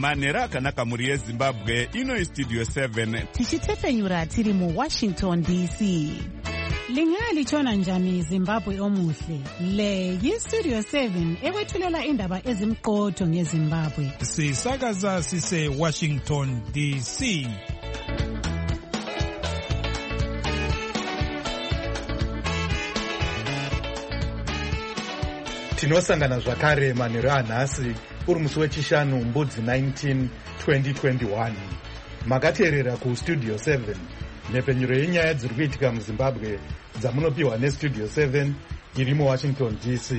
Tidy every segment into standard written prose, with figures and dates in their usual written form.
manhero akanaka mhuri yezimbabwe. Ino Studio 7 tichitefenyura tiri muWashington DC. Lingalitshona njani Zimbabwe omuhle? Le yiStudio 7 ekwethulela indaba ezimqotho ngeZimbabwe. Sisakaza sise Washington DC. Tinosangana zvakare manhero anhasi uri musi wechishanu mbudzi 19 2021. Makateerera kuStudio 7 nhepfenyuro yenyaya dziri kuitika muZimbabwe dzamunopiwa neStudio 7 iri muWashington DC.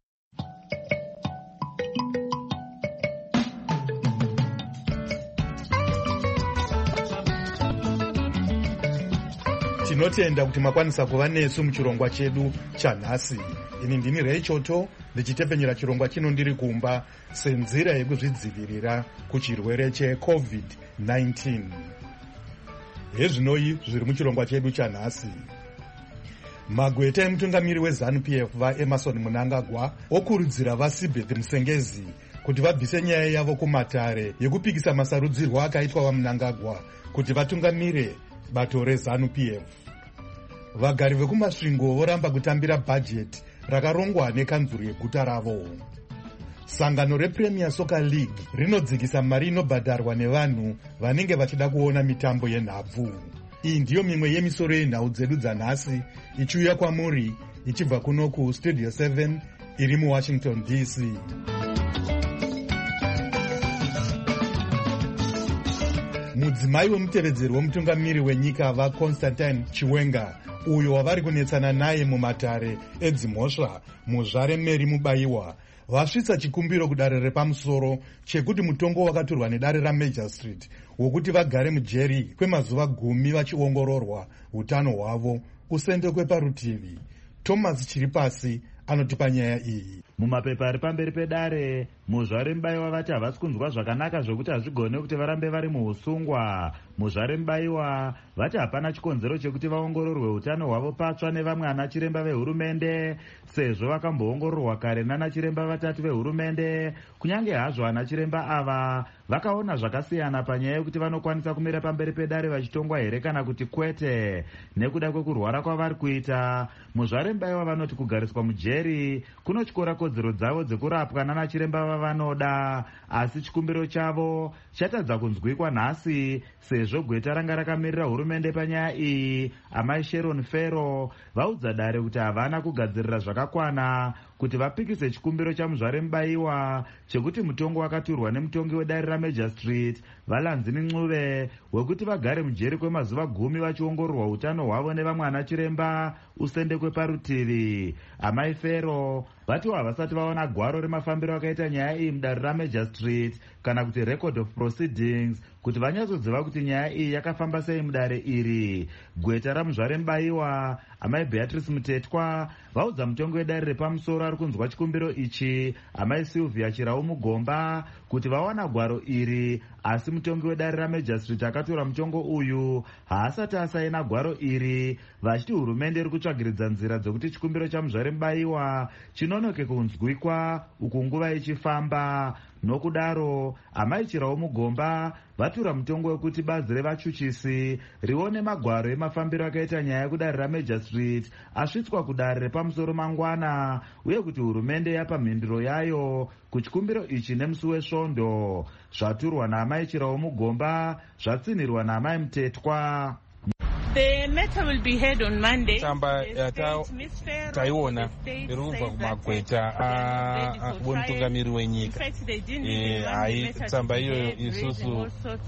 Tinotenda kuti makwanisa kuva nesu muchirongwa chedu chanhasi. Ini ndini Reichoto ndichitefenyura chirongwa chino ndiri kumba senzira yekuzvidzivirira kuchirwere cheCovid-19. Hezvinoi zviri muchirongwa chedu chanhasi. Magweta emutungamiri weZANU-PF vaEmerson Mnangagwa okurudzira vaSibeth Musengezi kuti vabvise nyaya yavo kumatare yekupikisa masarudzirwo akaitwa vaMnangagwa kuti vatungamire bato reZANU-PF. Vagari vekumasvingo voramba kutambira bhajeti rakarongwa nekanzuru yeguta ravo. Sangano rePremier Soccer League rinodzikisa mari inobhadharwa nevanhu vanenge vachida kuona mitambo yenhabvu. Iyi ndiyo mimwe yemisoro yenhau dzedu dzanhasi ichiuya kwamuri ichibva kuno kuStudio 7 iri muWashington DC. Mudzimai wemutevedzeri womutungamiri wenyika vaConstantine Chiwenga, uyo wavari kunetsana naye mumatare edzimhosva muzvare Mary Mubayiwa, vasvitsa chikumbiro kudare repamusoro chekuti mutongo wakatorwa nedare raMajor Street wokuti vagare mujeri kwemazuva 10 vachiongororwa utano hwavo usendekwe parutivi. Thomas Chiripasi anotipa nyaya iyi. Mumapepa ari pamberi pedare, muzvare Mubayiwa vati havasi kunzwa zvakanaka zvokuti hazvigone kuti varambe vari muusungwa. Muzvare Mubayiwa vati hapana chikonzero chekuti vaongororwe utano hwavo patsva nevamwe anachiremba vehurumende, sezvo vakamboongororwa kare nanachiremba vatatu vehurumende. Kunyange hazvo anachiremba ava vakaona zvakasiyana panyaya yekuti vanokwanisa kumira pamberi pedare vachitongwa here kana kuti kwete. Nekuda kwekurwara kwavari kuita, muzvare Mubayiwa vanoti kugariswa mujeri kunotyora kodzero dzavo dzekurapwa nanachiremba vavanoda, asi chikumbiro chavo chatadza kunzwikwa nhasi sezvo gweta ranga rakamirira hurumende panyaya iyi, amai Sharon Fero, vaudza dare kuti havana kugadzirira zvakakwana kuti vapikise chikumbiro chamuzvare Mubayiwa chekuti mutongo wakaturwa nemutongi wedare raMajor Street Valanzini Ncube wekuti vagare mujeri kwemazuva 10 vachiongororwa utano hwavo nevamwe anachiremba usendekwe parutivi. Amai Fero vati havasati vaona gwaro remafambiro akaita nyaya iyi mudare raMajor Street kana kuti record of proceedings kuti vanyatsoziva kuti nyaya iyi yakafamba sei mudare iri. Gweta ramuzvare Mubayiwa, amai Beatrice Mutetwa, vaudza mutongo wedare repamusoro ari kunzwa chikumbiro ichi, amai Sylvia Chirau Mugomba, kuti vawana gwaro iri, asi mutongi wedare raMajor Street akatora mutongo uyu haasati asaina gwaro iri, vachiti hurumende iri kutsvagiridza nzira dzokuti chikumbiro chamuzvare Mubayiwa chinonoke kunzwikwa uku nguva ichifamba. Nokudaro, amai Chirau Mugomba vatura mutongo wekuti bazi revachuchisi rione magwaro emafambiro akaita nyaya yekudare raMajor Street asvitswa kudare repamusoro mangwana, uye kuti hurumende yapa mhinduro yayo kuchikumbiro ichi nemusi wesvondo. Zvaturwa naamai Chirau Mugomba zvatsinirwa naamai Mutetwa. The matter will be heard on Monday. Tsamba taiona iri kubva kumagweta wemutungamiri wenyika. Hai, tsamba iyoyo isusu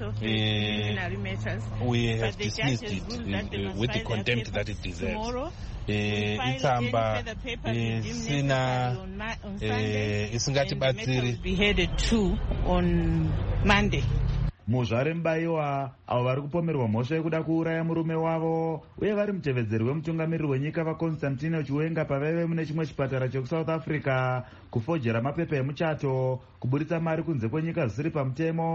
we have dismissed it with the contempt that it deserves. Itsamba isina isingatibatsiri. Muzvare Mubayiwa avo vari kupomerwa mhosva yekuda kuuraya murume wavo uye vari mutevedzeri wemutungamiriri wenyika vaConstantine Chiwenga pavaive mune chimwe chipatara chekuSouth Africa, kufojera mapepa emuchato, kuburitsa mari kunze kwenyika zvisiri pamutemo,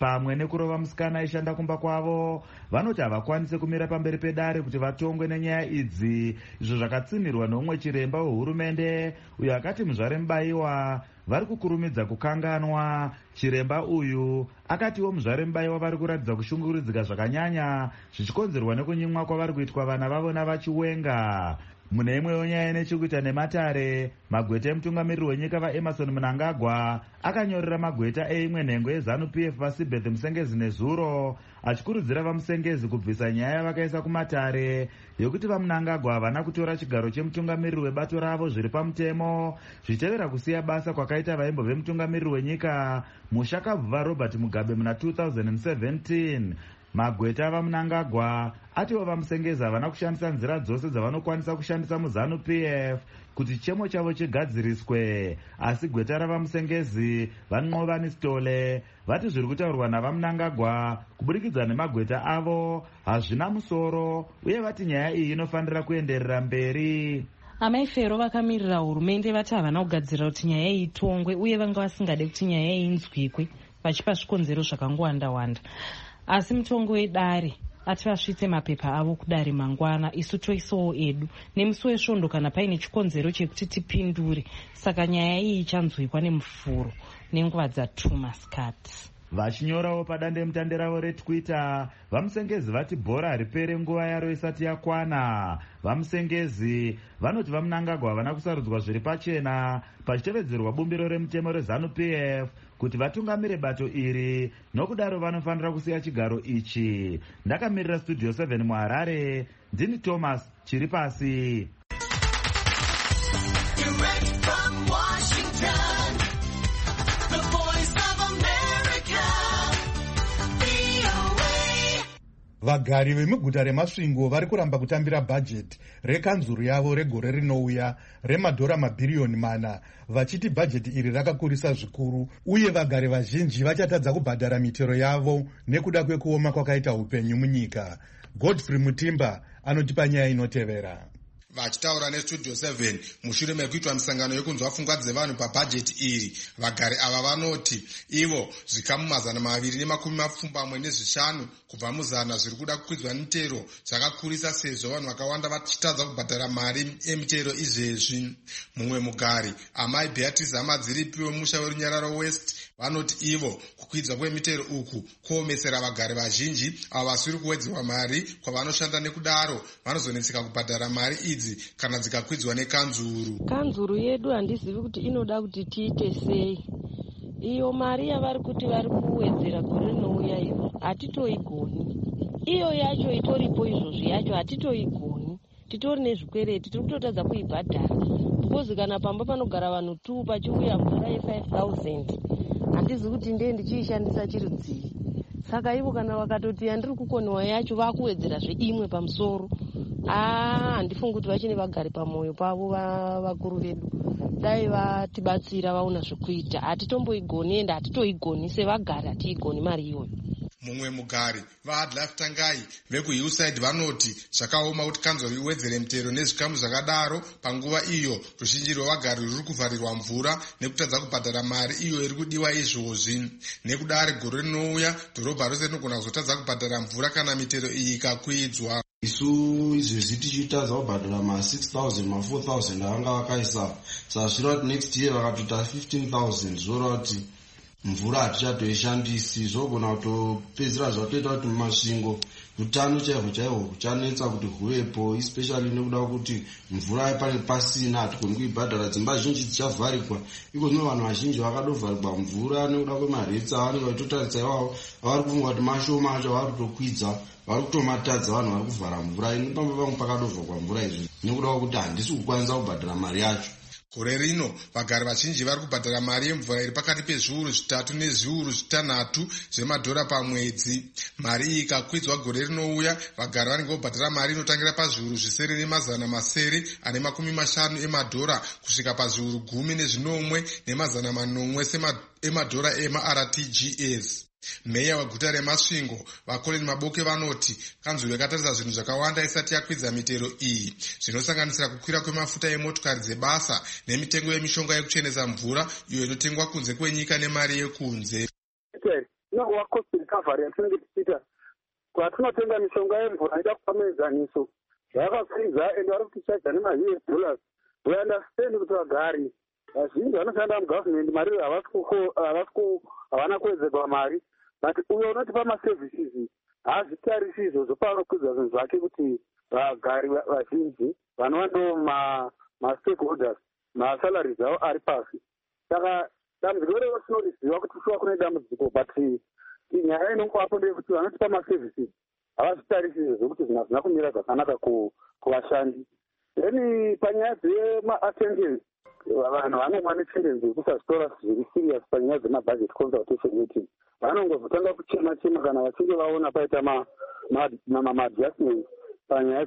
pamwe nekurova musikana aishanda kumba kwavo vanoti havakwanisi kumira pamberi pedare kuti vatongwe nenyaya idzi, izvo zvakatsimirwa neumwe chiremba wehurumende uyo akati muzvare Mubaiwa vari kukurumidza kukanganwa. Chiremba uyu akatiwo muzvare Mubaiwa vari kuratidza kushungurudzika zvakanyanya zvichikonzerwa nekunyimwa kwavari kuitwa vana vavo navachiwenga. Mune imwewo nyaya nechekuita nematare, magweta emutungamiriri wenyika vaEmmerson Mnangagwa akanyorera magweta eimwe nhengo yeZANU-PF vaSibeth Musengezi nezuro achikurudzira vamusengezi kubvisa nyaya yavakaisa kumatare yokuti vaMnangagwa havana kutora chigaro chemutungamiriri webato ravo zviri pamutemo, zvichitevera kusiya basa kwakaita vaimbo vemutungamiriri wenyika Mushakabva Robert Mugabe muna 2017. Magweta vaMnangagwa atiwo vamusengezi havana kushandisa nzira dzose dzavanokwanisa kushandisa muZANU-PF kuti chemo chavo chigadziriswe, asi gweta ravamusengezi vaNqovani Sitole vati zviri kutaurwa navaMnangagwa kuburikidza nemagweta avo hazvina musoro uye vati nyaya iyi inofanira kuenderera mberi. Amai Fero vakamirira hurumende vati havana kugadzira kuti nyaya iyi itongwe uye vanga vasingade kuti nyaya iyi inzwikwe vachipa zvikonzero zvakangowanda-wanda. Asi mutongo wedare ati vasvitse mapepa avo kudare mangwana, isu toisawo edu nemusi wesvondo kana paine chikonzero chekuti tipindure. Saka nyaya iyi ichanzwikwa nemufuro nenguva dzatuma masikati. Vachinyorawo padandemutande ravo reTwitter, vamusengezi vati bhora haripere nguva yaro isati yakwana. Vamusengezi vanoti vaMnangagwa havana kusarudzwa zviri pachena pachitevedzerwa bumbiro remutemo reZANU-PF kuti vatungamire bato iri, nokudaro vanofanira kusiya chigaro ichi. Ndakamirira Studio 7 muHarare, ndini Thomas Chiripasi. Vagari vemuguta reMasvingo vari kuramba kutambira bhajeti rekanzuru yavo regore rinouya remadhora mabhiriyoni 4, vachiti bhajeti iri rakakurisa zvikuru uye vagari vazhinji vachatadza kubhadhara mitero yavo nekuda kwekuoma kwakaita upenyu munyika. Godfrey Mutimba anotipa nyaya inotevera. Vachitaura neStudio 7 mushure mekuitwa misangano yekunzwa pfungwa dzevanhu pabhajeti iri, vagari ava vanoti ivo zvikamu 275 kubva muzana zviri kuda kukwidzwa mitero zvakakurisa sezvo vanhu vakawanda vachitadza kubhadhara mari emitero izvezvi. Mumwe mugari, amai Beatrice Amadziripi wemusha weRunyararo West, vanoti ivo kukwidzwa kwemitero uku kuomesera vagari vazhinji avo vasiri kuwedzerwa mari kwavanoshanda, nekudaro vanozonetseka kubhadhara mari idzi kana dzikakwidzwa nekanzuru. Kanzuru yedu handizivi kuti inoda kuti tiite sei. Iyo mari yavari kuti vari kuwedzera gore rinouya iyo hatitoigoni. Iyo yacho itoripo izvozvi yacho hatitoigoni. Titori nezvikwereti tiri kutotadza kuibhadhara. Because kana pamba panogara vanhu 2 pachiuya mvura ye5,000 handizi kuti ndiye ndichiishandisa chirudzii. Saka ivo kana vakatoti yandiri kukoniwa yacho vakuwedzerazve imwe pamusoro, handifungi kuti vachine vagari pamwoyo pavo vakuru vedu. Dai vatibatsira vaona zvekuita. Hatitomboigoni ende hatitoigoni sevagari, hatiigoni mari iyoyo. Mumwe mugari, vaAdlife Tangai vekuHillside vanoti zvakaoma kuti kanzuru iwedzere mitero nezvikamu zvakadaro panguva iyo ruzhinji rwevagari ruri kuvharirwa mvura nekutadza kubhadhara mari iyo iri kudiwa izvozvi. Nekudare gore rinouya dhorobha rose rinogona kuzotadza kubhadhara mvura kana mitero iyi ikakwidzwa. Isu izvezvi tichitadza kubhadhara ma6,000 ma4,000 avanga vakaisa. Saka zviro kuti next year vakatoita 15,000 zvoreva kuti mvura hatichatoishandisi, zvogona kutopedzera zvatoita kuti mumasvingo utano chaihwo huchanetsa kuti huvepo, especially nekuda kuti mvura pane pasina hatigoni kuibhadhara. Dzimba zhinji dzichavharikwa, iko zvino vanhu vazhinji vakadovharikwa mvura nekuda kwemaretsa avanenge vachitotaridza ivavo avari kufunga kuti mashoma acho vari kutokwidza, vari kutomatadza vanhu vari kuvhara mvura. Ini pamba pangu pakadovharwa mvura izvi nekuda kwekuti handisi kukwanisa kubhadhara mari yacho. Gore rino vagari vazhinji vari kubhadhara mari yemvura iri pakati pezviuru 3 nezviuru 6 zvemadhora pamwedzi. Mari iyi ikakwidzwa gore rinouya, vagari vanenge vobhadhara mari inotangira pazviuru 950 emadhora kusvika pazviuru 10,900 emadhora emaRTGS. Meya weguta reMasvingo vaColin Maboke vanoti kanzuru yakatarisa zvinhu zvakawanda isati yakwidza mitero iyi, zvinosanganisira kukwira kwemafuta emotokari dzebasa nemitengo yemishonga yekuchenesa mvura iyo inotengwa kunze kwenyika nemari yekunze. No, ingangova cost recovery yatinenge tichiita kwatinotenga mishonga yemvura ida kupa muenzaniso zvakakwiza ende vari kutichaidza nema$US. We understand kuti vagari vazhinji vanoshanda mugovernment mari havana kuwedzerwa mari, but uyo unotipa maservices hazvitarisi izvozvo paanokwidza zvinhu zvake kuti vagari vazhinji vanova ndo mastakeholders masalaries avo ari pasi. Saka dambudziko revo tinoriziva kuti shuwa kune dambudziko, but nyaya inongovapo ndeyekuti vanotipa maservices havazvitarisi izvozvo kuti zvinhu hazvina kumira zvakanaka kuvashandi. Then panyaya dzema-attendance vanhu vanongwa netendence yekusazvitora zviri serious panyaya dzemabudget consultation meeting. Vanongozotanga kuchema-chema kana vachinge vaona paita ma-adjustments panyaya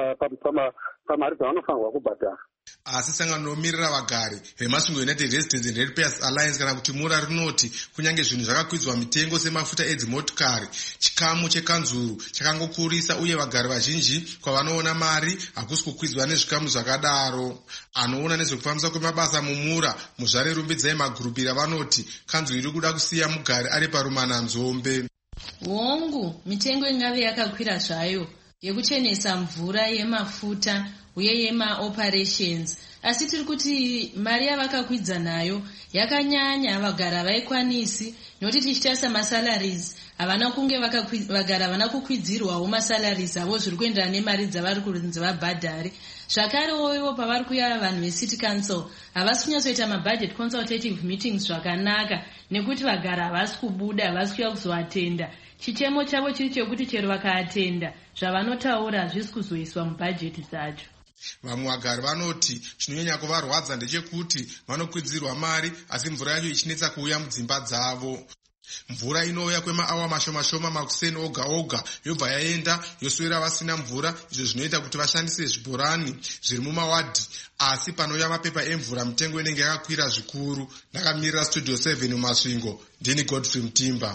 pamari dzavanofanirwa kubhadhara. Asi sangano nomiririra vagari vemasvingo United Residents and Ratepayers Alliance kana kuti mura rinoti kunyange zvinhu zvakakwidzwa mitengo semafuta edzimotokari, chikamu chekanzuru chakangokurisa uye vagari vazhinji kwavanoona mari hakusi kukwidzwa nezvikamu zvakadaro. Anoona nezvekufambisa kwemabasa mumura muzvare rumbidzai magurupira vanoti kanzuru iri kuda kusiya mugari ari parumana nzombe. Hongu mitengo ingave yakakwira zvayo yekuchenesa mvura, yemafuta uye yemaoperations, asi tiri kuti mari yavakakwidza nayo yakanyanya vagara havaikwanisi, nokuti tichitarisa masalaries havana kunge vagara havana kukwidzirwawo masalaries avo zviri kuenderana nemari dzavari kunzi vabhadhare. Zvakarewo ivo pavari kuya vanhu vecity council havasi kunyatsoita mabudget consultative meetings zvakanaka, nekuti vagara havasi kubuda, havasi kuya kuzoatenda. Chichemo chavo chiri chekuti chero vakaatenda zvavanotaura hazvisi kuzoiswa mubhajeti dzacho. Vamwe vagari vanoti chinonyanya kuvarwadza ndechekuti vanokwidzirwa mari asi mvura yacho ichinetsa kuuya mudzimba dzavo. Mvura inouya kwemaawa mashoma makuseni oga oga yobva yaenda yoswera vasina mvura, izvo zvinoita kuti vashandise zvibhorani zviri mumawadhi, asi panouya mapepa emvura mitengo inenge yakakwira zvikuru. Ndakamirira Studio 7 mumasvingo, ndini Godfrey Mutimba.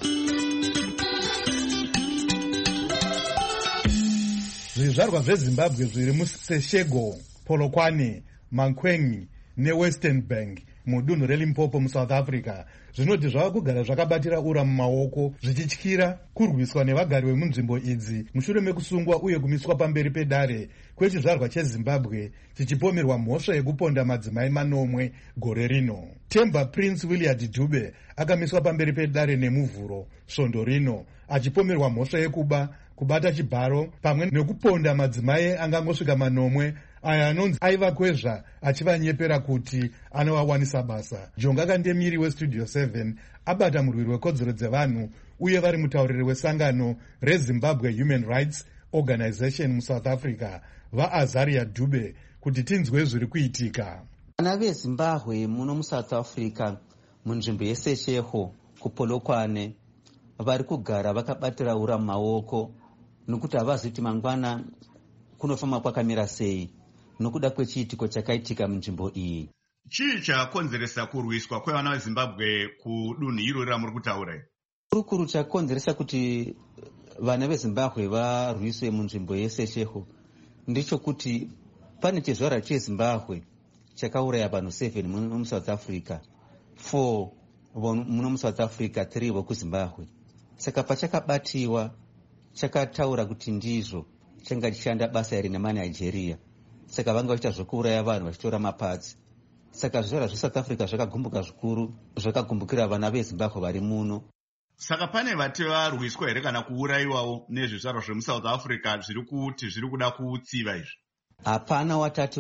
Zvizvarwa zveZimbabwe zviri muSeshego, Polokwane, Mankwengi neWestern Bank mudunhu reLimpopo muSouth Africa zvinoti zvava kugara zvakabatira ura mumaoko zvichityira kurwiswa nevagari vemunzvimbo idzi mushure mekusungwa uye kumiswa pamberi pedare kwechizvarwa cheZimbabwe chichipomerwa mhosva yekuponda madzimai manomwe gore rino. Temba Prince Williard Dube akamiswa pamberi pedare nemuvhuro svondo rino achipomerwa mhosva yekuba, kubata chibharo pamwe nekuponda madzimai angangosvika manomwe aya anonzi aivakwezva achivanyepera kuti anovawanisa basa. Jonga Kandemiri weStudio 7 abata murwiri wekodzero dzevanhu uye vari mutauriri wesangano reZimbabwe Human Rights Organization muSouth Africa vaAzaria Dube kuti tinzwe zviri kuitika. Vana veZimbabwe muno muSouth Africa munzvimbo yeSeshego kuPolokwane vari kugara vakabatira ura mumaoko nokuti havaziti mangwana kunofamba kwakamira sei nokuda kwechiitiko chakaitika munzvimbo iyi. Chii chakonzeresa kurwiswa kwevana veZimbabwe kudunhu irori ramuri kutaura? Kurukuru chakonzeresa kuti vana veZimbabwe varwiswe munzvimbo yeSeshego ndicho kuti pane chizvarwa cheZimbabwe chakauraya vanhu 7 muno muSouth Africa, 4 muno muSouth Africa, 3 vokuZimbabwe. Saka pachakabatiwa chakataura kuti ndizvo changa chishanda basa iri nemanigeria, saka vanga vachiita zvokuuraya vanhu vachitora mapatsi. Saka zvizvarwa zveSouth Africa zvakagumbuka zvikuru, zvakagumbukira vana veZimbabwe vari muno. Saka pane vati varwiswa here kana kuurayiwawo nezvizvarwa zvemuSouth Africa zviri kuti zviri kuda kutsiva izvi? Hapana watati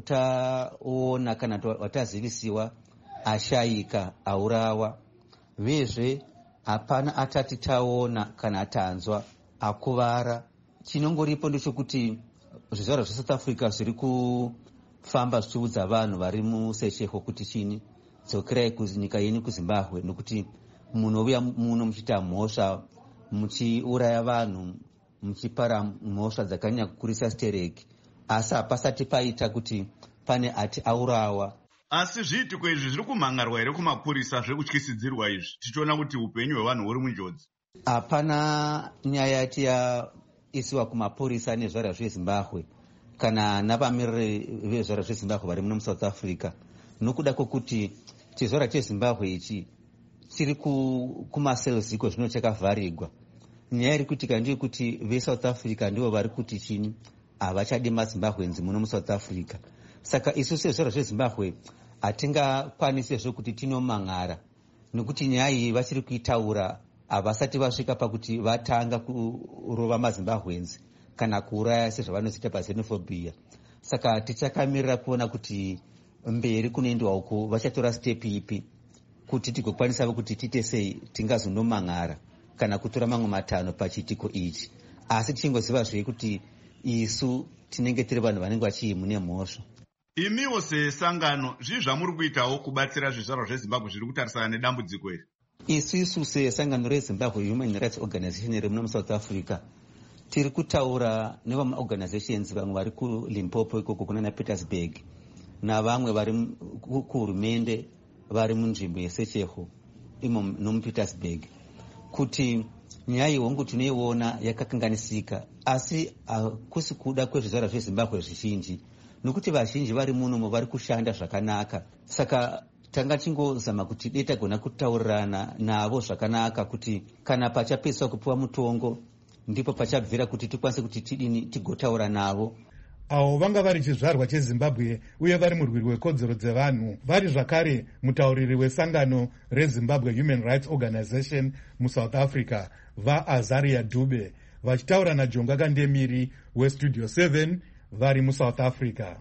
taona kana watazivisiwa ashayika aurawa, vezve hapana atati taona kana tanzwa akuvara. Chinongoripo ndechekuti zvizvarwa zveSouth Africa zviri kufamba zvichiudza vanhu vari muSeshego kuti chini, dzokerai kunyika yenyu kuZimbabwe, nokuti munouya muno muchiita mhosva, muchiuraya vanhu, muchipara mhosva dzakanyanya kukurisa stereki, asi hapasati paita kuti pane ati aurawa. Asi zviitiko izvi zviri kumhangarwa here kumapurisa zvekutyisidzirwa izvi, tichiona kuti upenyu hwevanhu huri munjodzi? Hapana nyaya yati yaisiwa kumapurisa nezvarwa zveZimbabwe kana navamiriri vezvarwa zveZimbabwe vari muno muSouth Africa, nokuda kwokuti chizvarwa cheZimbabwe ichi chiri kumasales iko zvino chakavharirwa. Nyaya iri kuitika ndeyekuti veSouth Africa ndivo vari kuti chini havachadi mazimbabwenzi muno muSouth Africa. Saka isu sezvaro zvezimbabwe hatingakwanisi zvokuti tinomang'ara, nekuti nyaya iyi vachiri kuitaura havasati vasvika pakuti vatanga kurova mazimbabwenzi kana kuuraya sezvavanoziita paxenophobia. Saka tichakamirira kuona kuti mberi kunoendwa uko vachatora step ipi kuti tigokwanisa kuti tiite sei tingazonomang'ara kana kutora mamwe matano pachiitiko ichi, asi tichingoziva zvei kuti isu tinenge tiri vanhu vanenge vachiimune mhosva. Imiwo sesangano zvii zvamuri kuitawo kubatsira zvizvarwa zvezimbabwe zviri kutarisana nedambudziko iri? Isu sesangano reZimbabwe Human Rights Organization iri muno muSouth Africa tiri kutaura nevamaorganizations vamwe vari kuLimpopo ikoko kunana Petersburg navamwe vari kuhurumende vari munzvimbo yeSechego imo nomuPetersburg kuti nyaya ihongu tinoiona yakakanganisika, asi hakusi kuda kwezvizvarwa zveZimbabwe zvizhinji, nokuti vazhinji vari munomo vari kushanda zvakanaka. Saka tanga chingozama kuti dei tagona kutaurirana navo zvakanaka kuti kana pachapedziswa kupiwa mutongo ndipo pachabvira kuti tikwanise kuti tidini tigotaura navo. Avo vanga vari chizvarwa cheZimbabwe uye vari murwiri wekodzero dzevanhu, vari zvakare mutauriri wesangano reZimbabwe Human Rights Organization muSouth Africa vaAzaria Dube, vachitaura naJonga Kandemiri weStudio 7 vari muSouth Africa.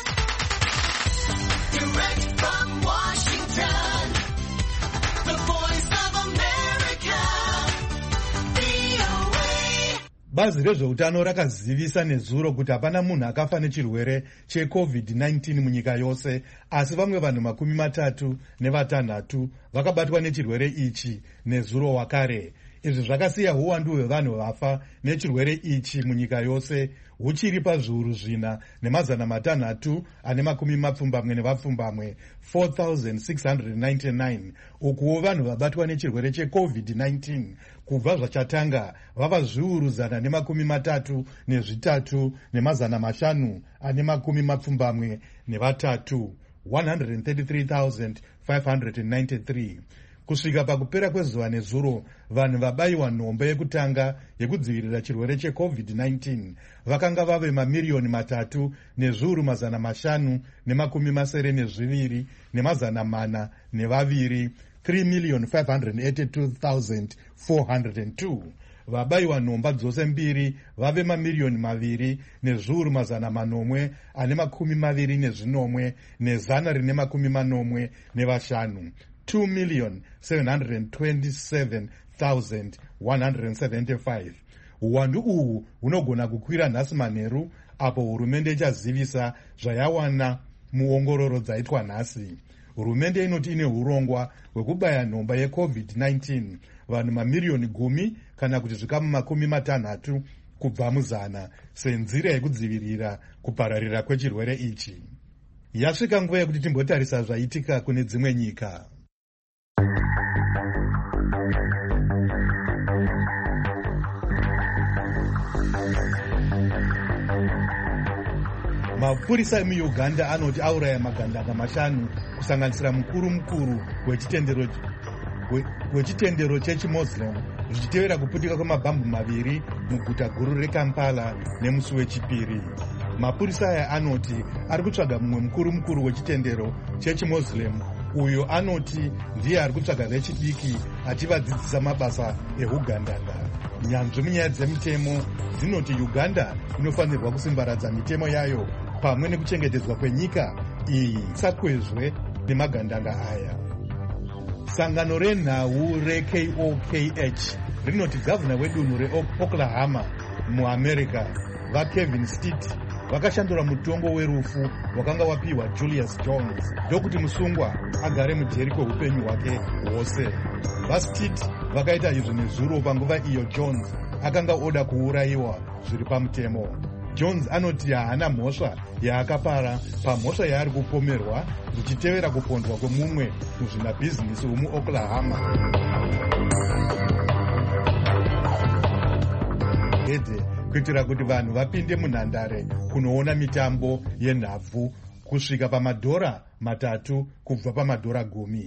Bazi rezveutano rakazivisa nezuro kuti hapana munhu akafa nechirwere cheCovid-19 munyika yose, asi vamwe vanhu 36 vakabatwa nechirwere ichi nezuro wakare. Izvi zvakasiya uwandu hwevanhu vafa nechirwere ichi munyika yose huchiri pazviuru 4,640 4,699, ukuwo vanhu vabatwa nechirwere cheCovid-19 kubva zvachatanga vava zviuru 133 573 133,593. Kusvika pakupera kwezuva nezuro, vanhu vabayiwa nhombo yekutanga yekudzivirira chirwere cheCovid-19 vakanga vave mamiliyoni 3,572,402, 3,582,402. Vabayiwa nhomba dzose mbiri vave mamiliyoni 2,825,185, 2,727,175. Uwandu uhu hunogona kukwira nhasi manheru apo hurumende ichazivisa zvayawana muongororo dzaitwa nhasi. Hurumende inoti ine urongwa hwekubaya nhomba yeCovid-19 vanhu mamiliyoni 10 kana kuti zvikamu 60 kubva muzana senzira yekudzivirira kupararira kwechirwere ichi. Yasvika nguva yekuti timbotarisa zvaitika kune dzimwe nyika. Mapurisa emuUganda anoti auraya magandanga 5 kusanganisira mukuru wechitendero chechiMuslim zvichitevera kuputika kwemabhambu 2 muguta guru reKampala nemusi wechipiri. Mapurisa aya anoti ari kutsvaga mumwe mukuru wechitendero chechiMuslim uyo anoti ndiye ari kutsvaga vechidiki achivadzidzisa mabasa ehugandanga. Nyanzvi munyaya dzemitemo dzinoti Uganda inofanirwa kusimbaradza mitemo yayo pamwe nekuchengetedzwa kwenyika iyi sakwezve nemagandanga aya. Sangano renhau reKOKH rinoti gavhuna wedunhu reOklahoma muAmerica vaKevin Stitt vakashandura mutongo werufu wakanga wapiwa Julius Jones ndokuti musungwa agare mujeri kweupenyu hwake hwose. VaStitt vakaita izvi nezuro panguva iyo Jones akanga oda kuurayiwa zviri pamutemo. Jones anoti haana mhosva yaakapara pamhosva yaari kupomerwa zvichitevera kupondwa kwemumwe muzvinabhizinisi womuOklahoma. Kuitira kuti vanhu vapinde munhandare kunoona mitambo yenhabvu kusvika pamadhora 3 kubva pamadhora 10.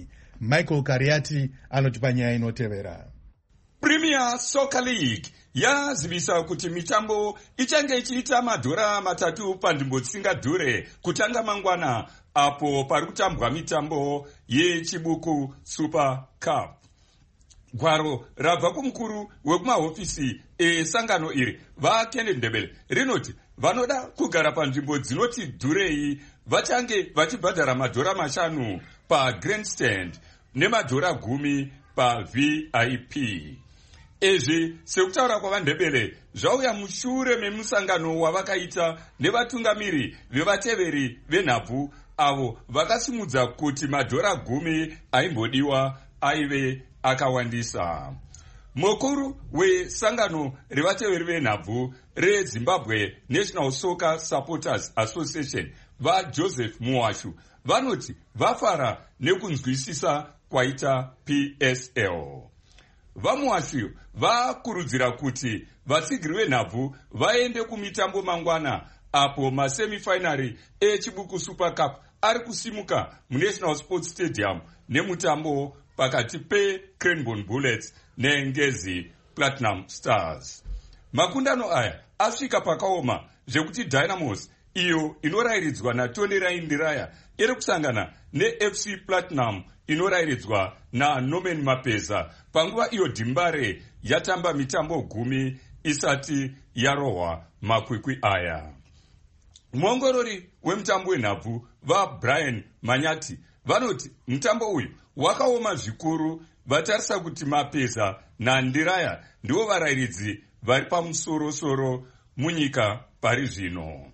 Michael Kariati anotipa nyaya inotevera. Premier Soccer League yazivisa kuti mitambo ichange ichiita madhora 3 panzvimbo dzisingadhure kutanga mangwana, apo pari kutambwa mitambo yechibuku Super Cup. Gwaro rabva kumukuru wekumahofisi esangano iri vaKenneth Ndebele rinoti vanoda kugara panzvimbo dzinoti dhurei vachange vachibhadhara madhora 5 pagrandstand nemadhora 10 paVIP. Izvi sekutaura kwavaNdebele zvauya mushure memusangano wavakaita nevatungamiri vevateveri venhabvu avo vakasimudza kuti madhora 10 aimbodiwa aive akawandisa. Mukuru wesangano revateveri venhabvu reZimbabwe National Soccer Supporters Association vaJoseph Muwashu vanoti vafara nekunzwisisa kwaita PSL. VaMuwashu vakurudzira kuti vatsigiri venhabvu vaende kumitambo mangwana, apo masemifinary echibuku Super Cup ari kusimuka muNational Sports Stadium nemutambo pakati peCranbourne Bullets neNgezi Platinum Stars. Makundano aya asvika pakaoma zvekuti Dynamos, iyo inorayiridzwa naTony Raindiraya, iri kusangana neFC Platinum inorayiridzwa naNorman Mapeza panguva iyo Dimbare yatamba mitambo 10 isati yarohwa makwikwi aya. Muongorori wemutambo wenhabvu vaBrian Manyati vanoti mutambo uyu wakaoma zvikuru, vatarisa kuti Mapeza naNdiraya ndivo varayiridzi vari pamusoro-soro munyika pari zvino.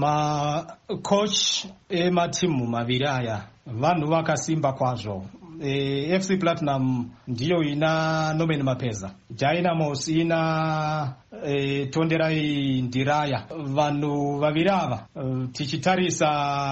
Macoach ematimu maviri aya vanhu vakasimba kwazvo. FC Platinum ndiyo ina Norman Mapeza, Dynamos ina Tonderai Ndiraya. Vanhu vaviri ava tichitarisa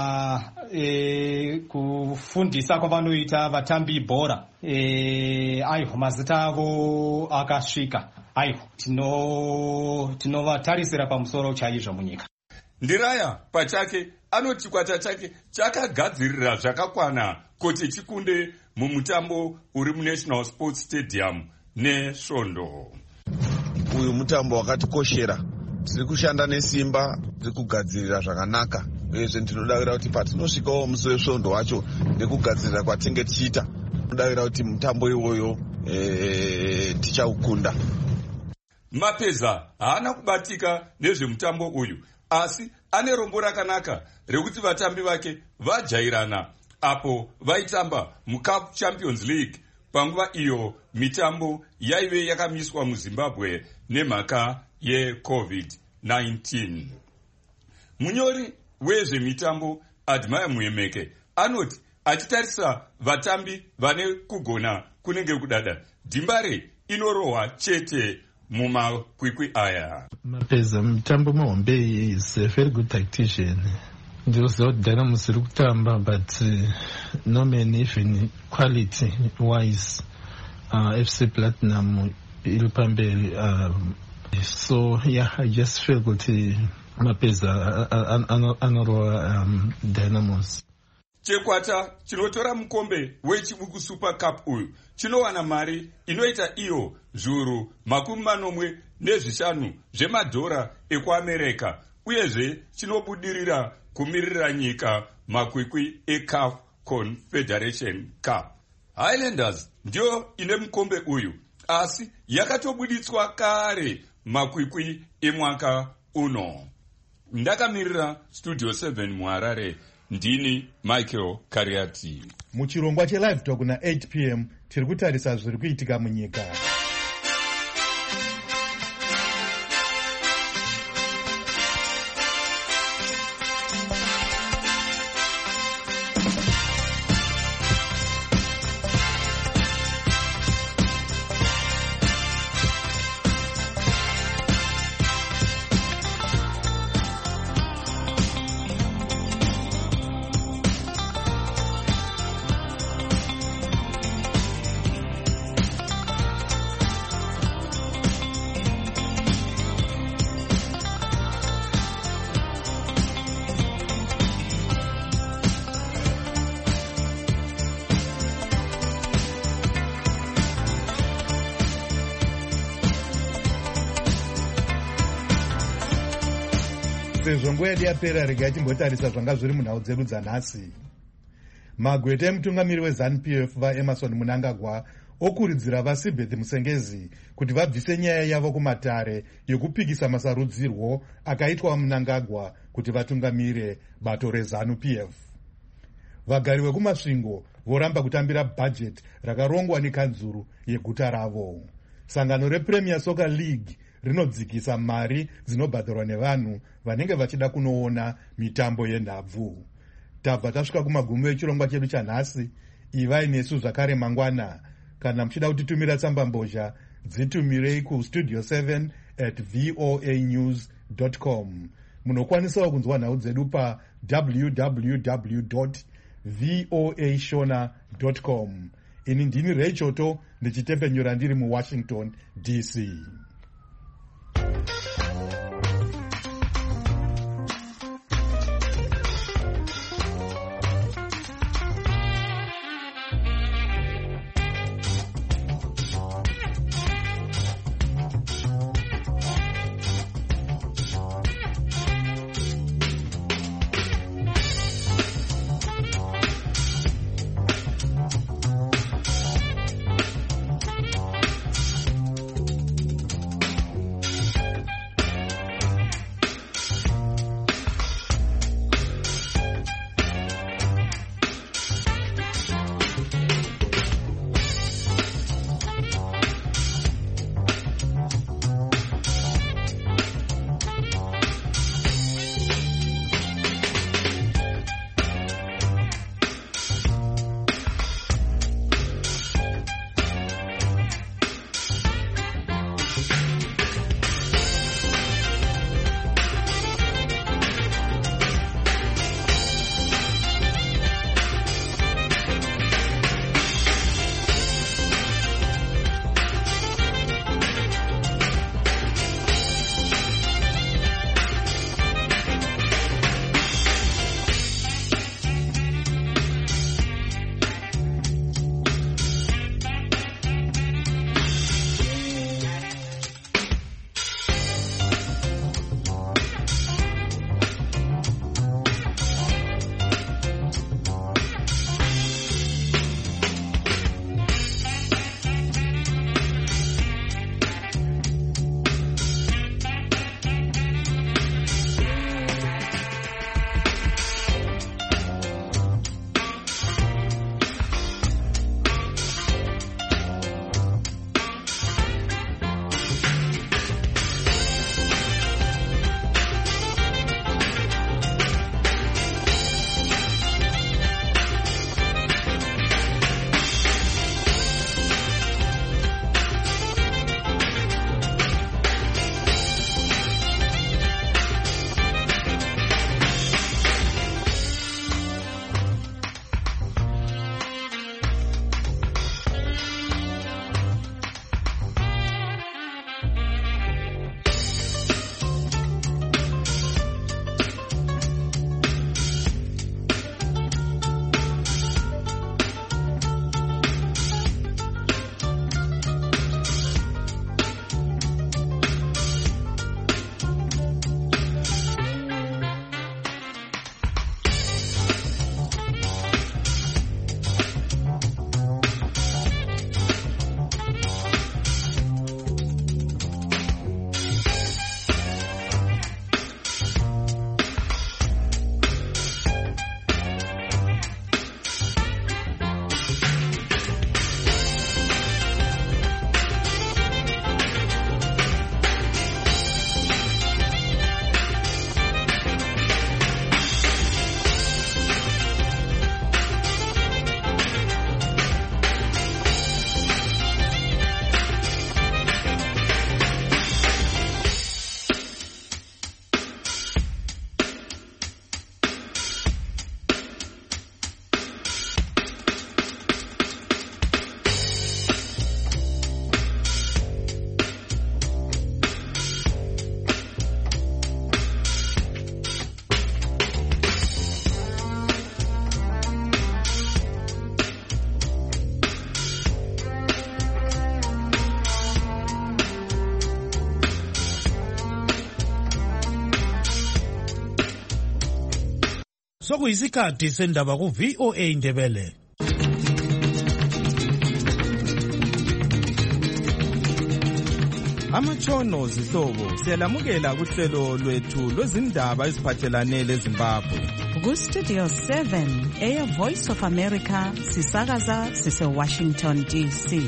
kufundisa kwavanoita vatambi bhora, aiho mazita avo akasvika, aiho tinovatarisira pamusoro chaizvo munyika. Ndiraya pachake anoti kwata chake chakagadzirira zvakakwana kuti chikunde mumutambo uri muNational Sports Stadium neSvondo. Uyu mutambo wakatikoshera, tiri kushanda nesimba, tiri kugadzirira zvakanaka, uyezve ndinodavira kuti patinosvikawo musi weSvondo wacho nekugadzirira kwatinge tichiita, ndinodavira kuti mutambo iwoyo tichaukunda. Mapeza haana kubatika nezvemutambo uyu, asi ane rombo rakanaka rekuti vatambi vake vajairana apo vaitamba muCup Champions League panguva iyo mitambo yaive yakamiswa muZimbabwe nemhaka yeCovid-19. Munyori wezvemitambo Admire Muemeke anoti achitarisa vatambi vane kugona kunenge kudada, Dimbare inorohwa chete mumakwikwi aya. Mapeza mitambo mahombe is a very good tactician. Ndinoziva kuti Dynamos iri kutamba, but Norman even quality wise FC Platinum iri pamberi. So yeah, I just feel kuti Mapeza anorohwa Dynamos. Chekwata chinotora mukombe wechibuku Super Cup uyu chinowana mari inoita iyo zviuru 50 zvemadhora ekuAmerika, uyezve chinobudirira kumirira nyika makwikwi eCAF Confederation Cup. Highlanders ndio ine mukombe uyu, asi yakatobuditswa kare makwikwi emwaka uno. Ndakamirira Studio 7 muHarare, ndini Michael Kariati. Muchirongwa cheLive Talk na 8 p.m. tiri kutarisa zviri kuitika munyika. sezvo nguva yedu yapera, regai timbotarisa zvanga zviri munhau dzedu dzanhasi. Magweta emutungamiri weZANU-PF vaEmerson Mnangagwa okurudzira vaSibeth Musengezi kuti vabvise nyaya yavo kumatare yekupikisa masarudzirwo akaitwa Mnangagwa kuti vatungamire bato reZANU-PF. Vagari vekumasvingo voramba kutambira bhajeti rakarongwa nekanzuru yeguta ravo. Sangano rePremier Soccer League rinodzikisa mari dzinobhadharwa nevanhu vanenge vachida kunoona mitambo yenhabvu. Tabva tasvika kumagumo echirongwa chedu chanhasi. Ivai nesu zvakare mangwana. Kana muchida kutitumira tsamba mbozha, dzitumirei kustudio 7@voanews.com. Munokwanisawo kunzwa nhau dzedu pa www.voashona.com. Ini ndini Ray Choto ndichitepenyura ndiri muWashington DC. sokuyisikhathi sendaba ku-VOA Indebele. Amatshono zihlobo siyalamukela kuhlelo lwethu lwezindaba eziphathelane leZimbabwe. Ku-Studio 7 Voice of America sisakaza sise-Washington DC.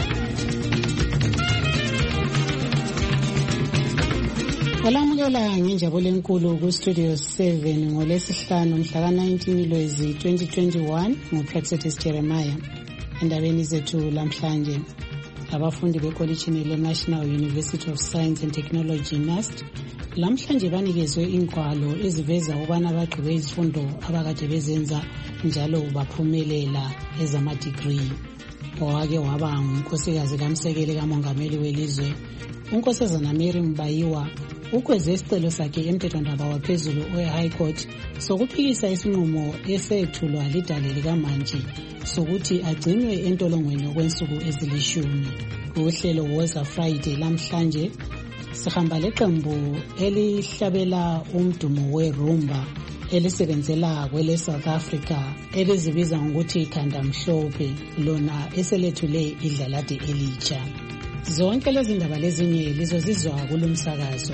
Olamukela ngenjabulo enkulu ku-Studio 7 ngolesihlanu mhla ka-19 Lwezi 2021 nguPrexetis Jeremiah. Endabeni zethu lamhlanje, abafundi bekolitshini le-National University of Science and Technology NUST lamhlanje banikezwe ingwalo eziveza ukubana bagqibe izifundo abakade bezenza njalo baphumelela ezama-degree. Owake waba ngunkosikazi kaMsekele kamongameli welizwe, unkosazana Mary Mbayiwa, ukweze isicelo sakhe emthethwandaba waphezulu we-High Court sokuphikisa isinqumo esethulwa lidale likaMantshi sokuthi agcinwe entolongweni okwensuku ezilishumi. Uhlelo Woza Friday lamhlanje sihamba leqembu elihlabela umdumo we-rumba elisebenzela kwele South Africa elizibiza ngokuthi ikhanda mhlophe, lona eselethule idlalade elitsha. Zonke lezi ndaba lezinye lizozizwa kulomsakazo.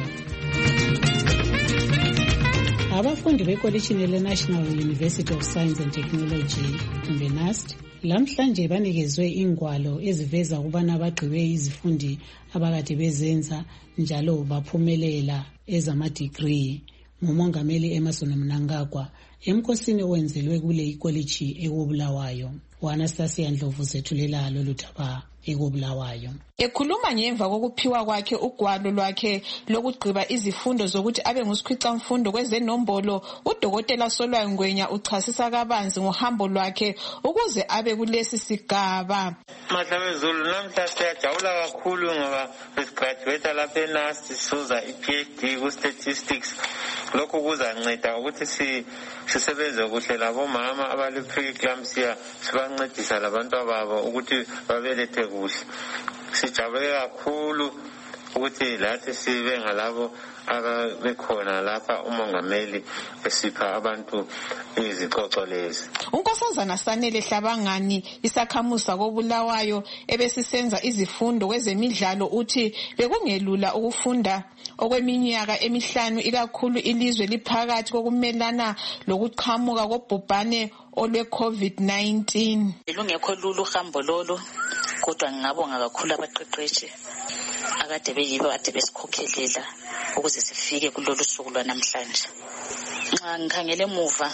Abafundi bekolitshini le-National University of Science and Technology NUST lamhlanje banikezwe ingwalo eziveza ukubana bagqibe izifundi abakade bezenza njalo baphumelela ezama-degree ngumongameli Emmerson Mnangagwa emkhosini owenzelwe kule ikolitshi ekubulawayo. U-Anastasia Ndlovu zethulela lolu thaba ekubulawayo. Ekhuluma ngemva kokuphiwa kwakhe ugwalo lwakhe lokugqiba izifundo zokuthi abe ngusikhwicamfundo kwezenombolo, uDokotela Solwayo Ngwenya uchasisa kabanzi ngohambo lwakhe ukuze abe kulesi sigaba. Mahlabezulu, namhla siyajabula kakhulu ngoba besigraduate lapha eNUST sizuza iPhD ku-statistics. Lokhu kuzanceda ukuthi sisebenze kuhle labomama abale-preeclampsia, sibancedisa labantu babo ukuthi babelethe kuhle. Sijabule kakhulu ukuthi lathi sibe ngalabo ababekhona lapha umongameli esipha abantu izicoco lezi. Unkosazana Sanele Hlabangani, isakhamusa kobulawayo ebesisenza izifundo kwezemidlalo, uthi bekungelula ukufunda okweminyaka emihlanu ikakhulu ilizwe liphakathi kokumelana lokuqhamuka kobhubhane olwe-COVID-19. Lungekho lulu uhambo lolu, kodwa ngingabonga kakhulu abaqeqeshi akade beyibo ade besikhokhelela ukuze sifike kulolu suku lwanamhlanje. Nxa ngikhangele emuva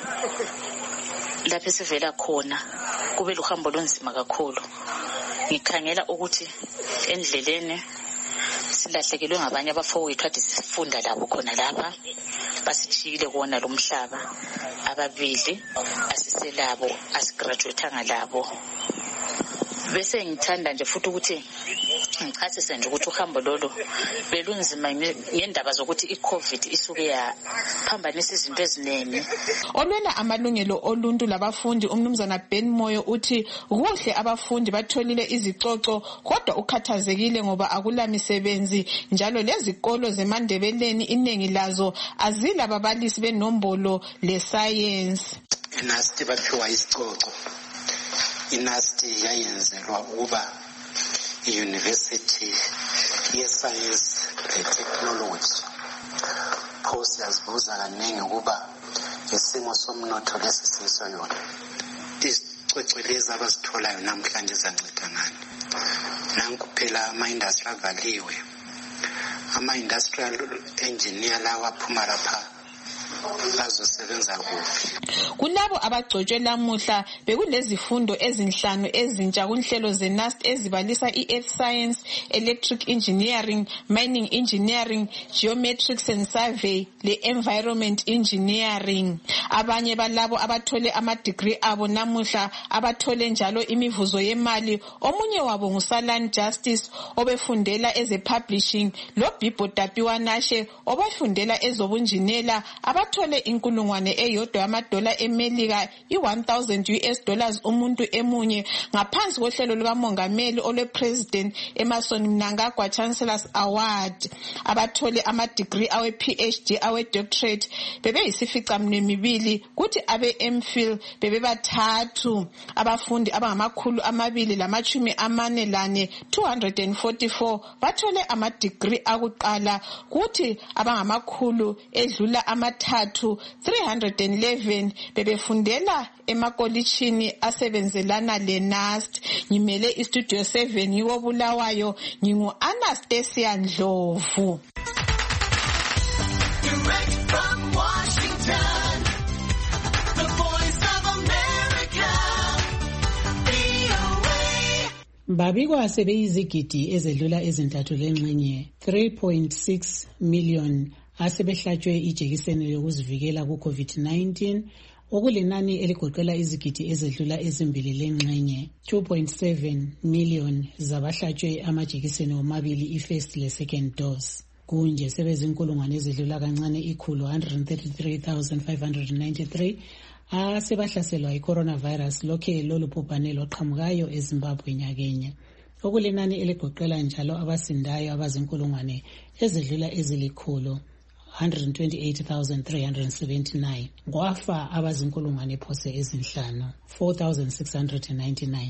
lapho sivela khona kube luhambo lonzima kakhulu. Ngikhangela ukuthi endleleni silahlekelwe ngabanye abafowethu ade sifunda labo khona lapha, basijile kona lo mhlaba. Ababili asiselabo, asigraduatanga labo. Bese ngithanda nje futhi ukuthi ngichasise nje ukuthi uhambo lolo belunzima ngendaba zokuthi iCovid isuke yaphambanisa izinto eziningi. Olwela amalungelo oluntu labafundi umnumzana Ben Moyo uthi kuhle abafundi batholile izicoco, kodwa ukhathazekile ngoba akula misebenzi njalo lezikolo zeMandebeleni iningi lazo azila babalisi benombolo lescience. NUST baphiwa isicoco. NUST yayenzelwa ukuba i-University ye-Science ne-Technology. Pho siyazibuza kaningi ukuba isimo somnotho lesi siso yona, izicwecwe lezi abazitholayo namhlanje zanceda ngani? Nanku phela ama-industry avaliwe, ama-industrial engineer lawa aphuma lapha bazosebenza kuhle. Kulabo abagcotshwe lamuhla bekulezifundo ezinhlanu ezintsha kunhlelo zeNUST ezibalisa i-Earth Science, Electric Engineering, Mining Engineering, Geometrics and Survey le-Environment Engineering. Abanye balabo abathole ama-degree abo namuhla abathole njalo imivuzo yemali. Omunye wabo nguSalan Justice obefundela eze-publishing, lo Bibo Tapiwa Nashe obafundela ezobunjinela. bathole $1,000 eMelika, $1,000 umuntu emunye ngaphansi kohlelo lukamongameli olwepresident Emmerson Mnangagwa Chancellor's Award. Abathole ama-degree awe-PhD awe-doctorate bebeyisificaminwembili kuthi abe-MPhil bebebathathu. Abafundi abangama244 244 bathole ama-degree akuqala kuthi abangamakhulu edlula amathathu 311 bebefundela emakolitshini asebenzelana le-NAST. Ngimele istudio 7 yiwo Bulawayo, ngingu-Anastasia Ndlovu. Direct from Washington, the Voice of America, VOA. Babikwa sebeyizigidi ezedlula ezintathu lengxenye 3.6 million asebehlatshwe ijekiseni yokuzivikela ku-COVID-19, okulinani eligoqela izigidi ezedlula ezimbili lengxenye 2.7 million zabahlatshwe amajekiseni womabili i-first le-second dose. Kunje sebezinkulungwane ezedlula kancane 133,593 asebahlaselwa i-coronavirus lokhe lolu bhubhane loqhamukayo eZimbabwe nyakenye, okulinani eligoqela njalo abasindayo abazinkulungwane ezedlula ezilikhulu 128,379. Kwafa abazinkulungwane phose ezinhlanu 4,699.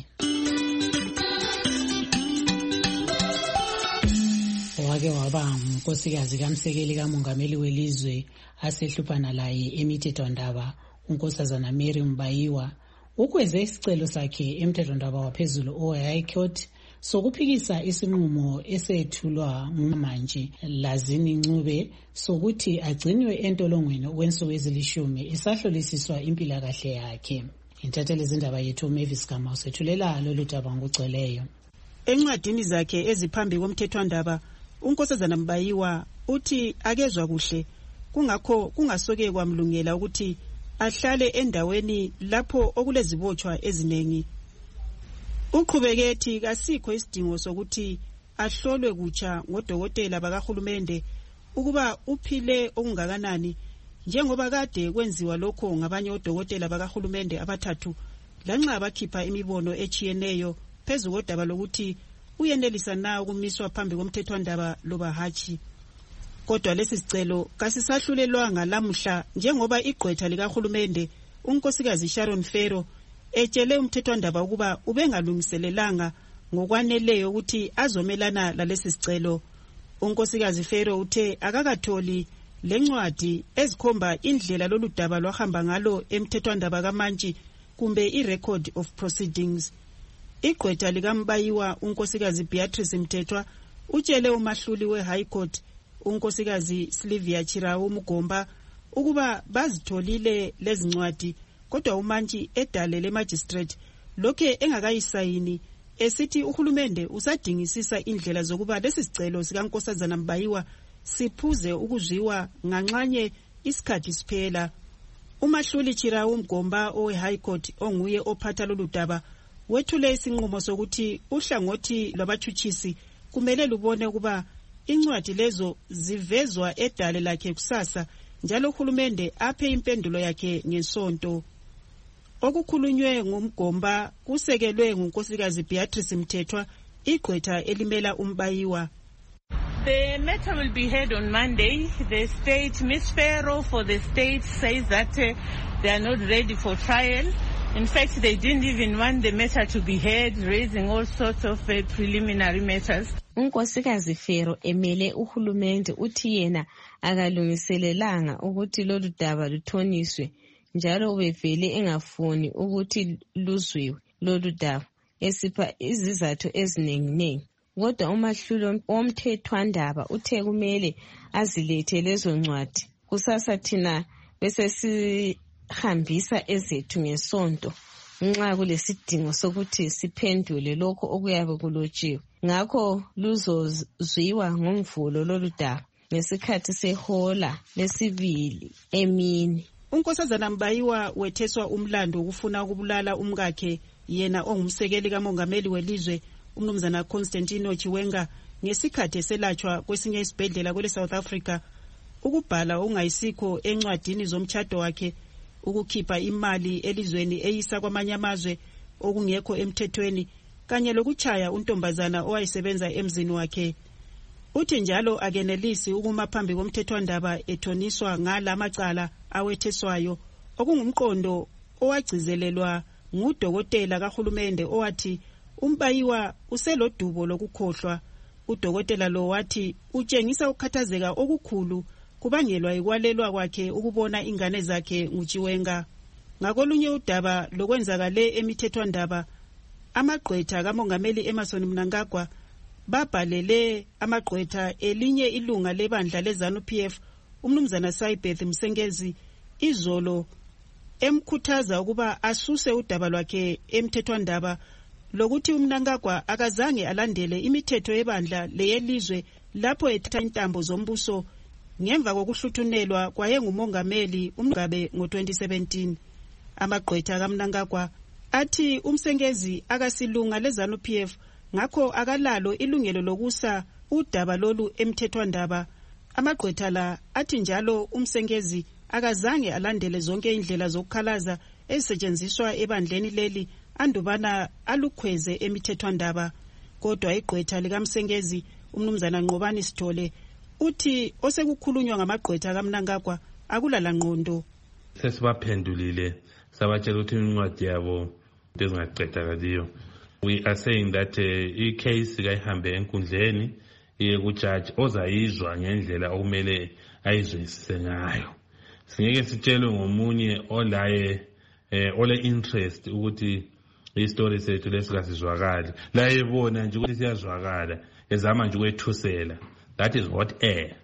Wake waba ngunkosikazi kaMsekeli kamongameli welizwe asehluphana laye emithethwandaba unkosazana Mary Mbayiwa ukweze isicelo sakhe emthethwandaba waphezulu oHigh Court sokuphikisa isinqumo esethulwa ngumantshi Lazini Ncube sokuthi agcinwe entolongweni okwensuku ezilishumi esahlolisiswa impilakahle yakhe. Intatheli zindaba yethu Mavis Gama usethulela lolu daba ngokugcweleyo. Encwadini zakhe eziphambi komthethwandaba unkosazana Mbayiwa uthi akezwa kuhle kungakho kungasoke kwamlungela ukuthi ahlale endaweni lapho okulezibotshwa eziningi. Uqhubeke ethi kasikho isidingo sokuthi ahlolwe kutsha ngodokotela bakahulumende ukuba uphile okungakanani, njengoba kade kwenziwa lokho ngabanye odokotela bakahulumende abathathu lanxa bakhipha imibono echiyeneyo phezu kodaba lokuthi uyenelisa na ukumiswa phambi komthethwandaba loba hatshi. Kodwa lesi sicelo kasisahlulelwanga lamuhla njengoba igqwetha likahulumende unkosikazi Sharon Ferro etshele umthethwandaba ukuba ubengalungiselelanga ngokwaneleyo ukuthi azomelana lalesi sicelo. Unkosikazi Ferro uthe akakatholi lencwadi ezikhomba indlela lolu daba lwahamba ngalo emthethwandaba kamantshi kumbe i-record of proceedings. Igqwetha likaMbayiwa unkosikazi Beatrice Mthethwa utshele umahluli we-High Court unkosikazi Sylvia Chirawu Mugomba ukuba bazitholile lezi ncwadi, kodwa umantshi edalele magistrate lokhe engakayisayini esithi uhulumende usadingisisa indlela zokuba lesi sicelo sikankosazana Mbayiwa siphuze ukuzwiwa nganxanye isikhathi siphela. Umahluli Chirawu Mugomba owe-High Court onguye ophatha lolu daba wethule isinqumo sokuthi uhlangothi lwabathutshisi kumele lubone ukuba incwadi lezo zivezwa edale lakhe kusasa njalo uhulumende aphe impendulo yakhe ngesonto. Okukhulunywe ngumgomba kusekelwe ngunkosikazi Beatrice Mthethwa, igqwetha elimela uMbayiwa. The matter will be heard on Monday. The state, Ms. Ferro for the state says that they are not ready for trial. In fact, they didn't even want the matter to be heard, raising all sorts of preliminary matters. Unkosikazi Ferro emele uhulumende uthi yena akalungiselelanga ukuthi lolu daba luthoniswe njalo ubevele engafuni ukuthi luzwiwe lolu daba esipha izizathu ezinenginengi. Kodwa umahluli womthethwandaba uthe kumele azilethe lezo ncwadi kusasa thina bese sihambisa ezethu ngesonto nxa kulesidingo sokuthi siphendule lokho okuyabe kulotshiwe. Ngakho luzozwiwa ngomvulo lolu daba ngesikhathi sehola lesibili emini. Unkosazana Mbayiwa wetheswa umlando ukufuna ukubulala umkakhe yena ongumsekeli kamongameli welizwe umnumzana Constantino Chiwenga ngesikhathi eselatshwa kwesinye isibhedlela kwele South Africa. ukubhala ungayisikho encwadini zomtchado wakhe, ukukhipha imali elizweni eyisa kwamanye amazwe okungekho emthethweni, kanye lokuchaya untombazana owayesebenza emzini wakhe. Uthi njalo akenelisi ukuma phambi komthethwandaba ethoniswa ngalamacala awetheswayo, okungumqondo owagcizelelwa ngudokotela kahulumende owathi umbayiwa uselodubo lokukhohlwa. Udokotela lo wathi utshengisa ukukhathazeka okukhulu kubangelwa ikwalelwa kwakhe ukubona ingane zakhe nguChiwenga. Ngakolunye udaba lokwenzakale emithethwandaba, amagqwetha kaMongameli Emmerson Mnangagwa babhalele amagqwetha elinye ilunga lebandla leZANU-PF, umnumzana Saibeth Msengezi, izolo emkhuthaza ukuba asuse udaba lwakhe emthethwandaba lokuthi uMnangagwa akazange alandele imithetho yebandla leyelizwe lapho ethatha intambo zombuso ngemva kokuhluthunelwa kwayengumongameli uMgabe ngo-2017. Amagqwetha kaMnangagwa athi uMsengezi akasilunga leZANU-PF, ngakho akalalo ilungelo lokusa udaba lolu emthethwandaba. Amagqwetha la athi njalo uMsengezi akazange alandele zonke indlela zokukhalaza ezisetshenziswa ebandleni leli andubana alukhweze emithethwandaba. Kodwa igqwetha likaMsengezi, umnumzana Nqobani Sithole, uthi osekukhulunywa ngamagqwetha kaMnangagwa akulala ngqondo. Sesibaphendulile sabatshela ukuthi incwadi yabo ezingaqedakaliyo. We are saying that i-case kayihambe enkundleni iye ku-judge ozayizwa ngendlela okumele ayizwisise ngayo. Singeke sitshelwe ngomunye olaye ole-interest ukuthi i-story sethu lesikasizwakali. La ebona nje ukuthi siyazwakala, ezama nje ukwethusela. That is hot air.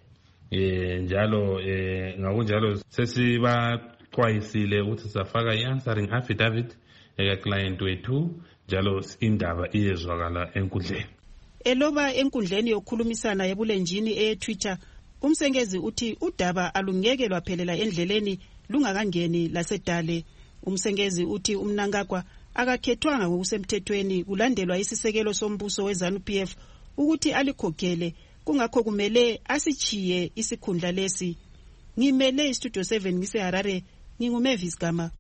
Njalo ngakunjalo sesibaxwayisile ukuthi safaka i-answering affidavit eka-client wethu, njalo indaba iyezwakala enkundleni. Eloba enkundleni yokukhulumisana ebulenjini eTwitter, uMsengezi uthi udaba alungeke lwaphelela endleleni lungakangeni lasedale. uMsengezi uthi uMnangagwa akakhethwanga ngokusemthethweni kulandelwa isisekelo sombuso weZANU-PF ukuthi alikhokhele, kungakho kumele asichiye isikhundla lesi. Ngimele iStudio 7 ngiseHarare, nginguMavis Gama.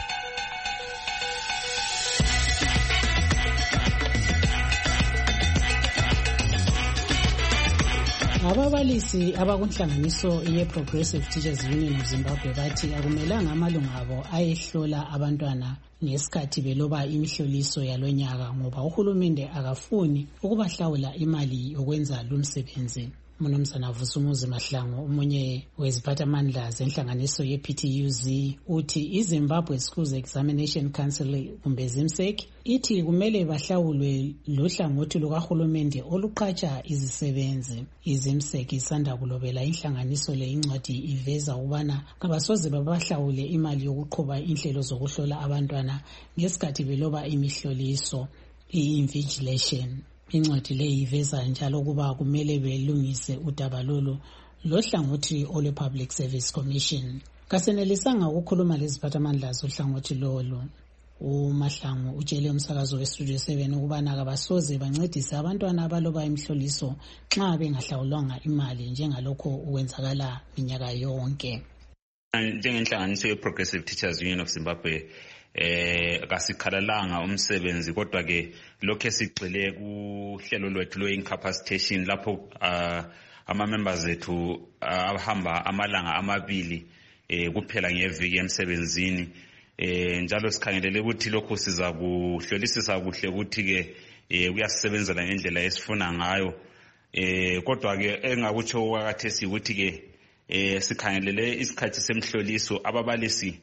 Ababalisi abakunhlanganiso ye-Progressive Teachers Union of Zimbabwe bathi akumelanga amalunga abo ayehlola abantwana ngesikhathi beloba imihloliso yalonyaka ngoba uhulumende akafuni ukubahlawula imali yokwenza lumsebenzi. Mnumzana Vusumuzi Mahlangu, umunye weziphathamandla zenhlanganiso ye-PTUZ, uthi iZimbabwe Schools Examination Council kumbe ZIMSEC ithi kumele bahlawulwe lohlangothi lukahulumende oluqhatsha izisebenzi. IZIMSEC isanda kulobela inhlanganiso le incwadi iveza ukubana kabasoze babahlawule imali yokuqhuba inhlelo zokuhlola abantwana ngesikhathi beloba imihloliso, i-invigilation. Incwadi le iveza njalo kuba kumele belungise udaba lolu lohlangothi olwe-Public Service Commission. Kasenelisanga ukukhuluma leziphathamandla zohlangothi lolu. uMahlangu utshele umsakazo weStudio 7 ukubana kabasoze bancedise abantwana abaloba imihloliso nxa bengahlawulwanga imali njengalokho ukwenzakala minyaka yonke. Njengenhlanganiso ye-Progressive Teachers Union of Zimbabwe kasikhalalanga umsebenzi, kodwa ke lokho esigxile kuhlelo lwethu lwe-incapacitation lapho ama-members ethu ahamba amalanga amabili kuphela ngeviki emsebenzini. Njalo sikhangelele ukuthi lokho siza kuhlolisisa kuhle ukuthi ke kuyasebenzela ngendlela esifuna ngayo. Kodwa ke engakutsho kwakathesi ukuthi ke sikhangelele isikhathi semhloliso ababalisi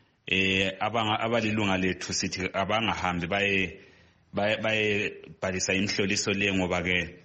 abalilunga lethu sithi abangahambi baye bhalisa imhloliso le ngoba ke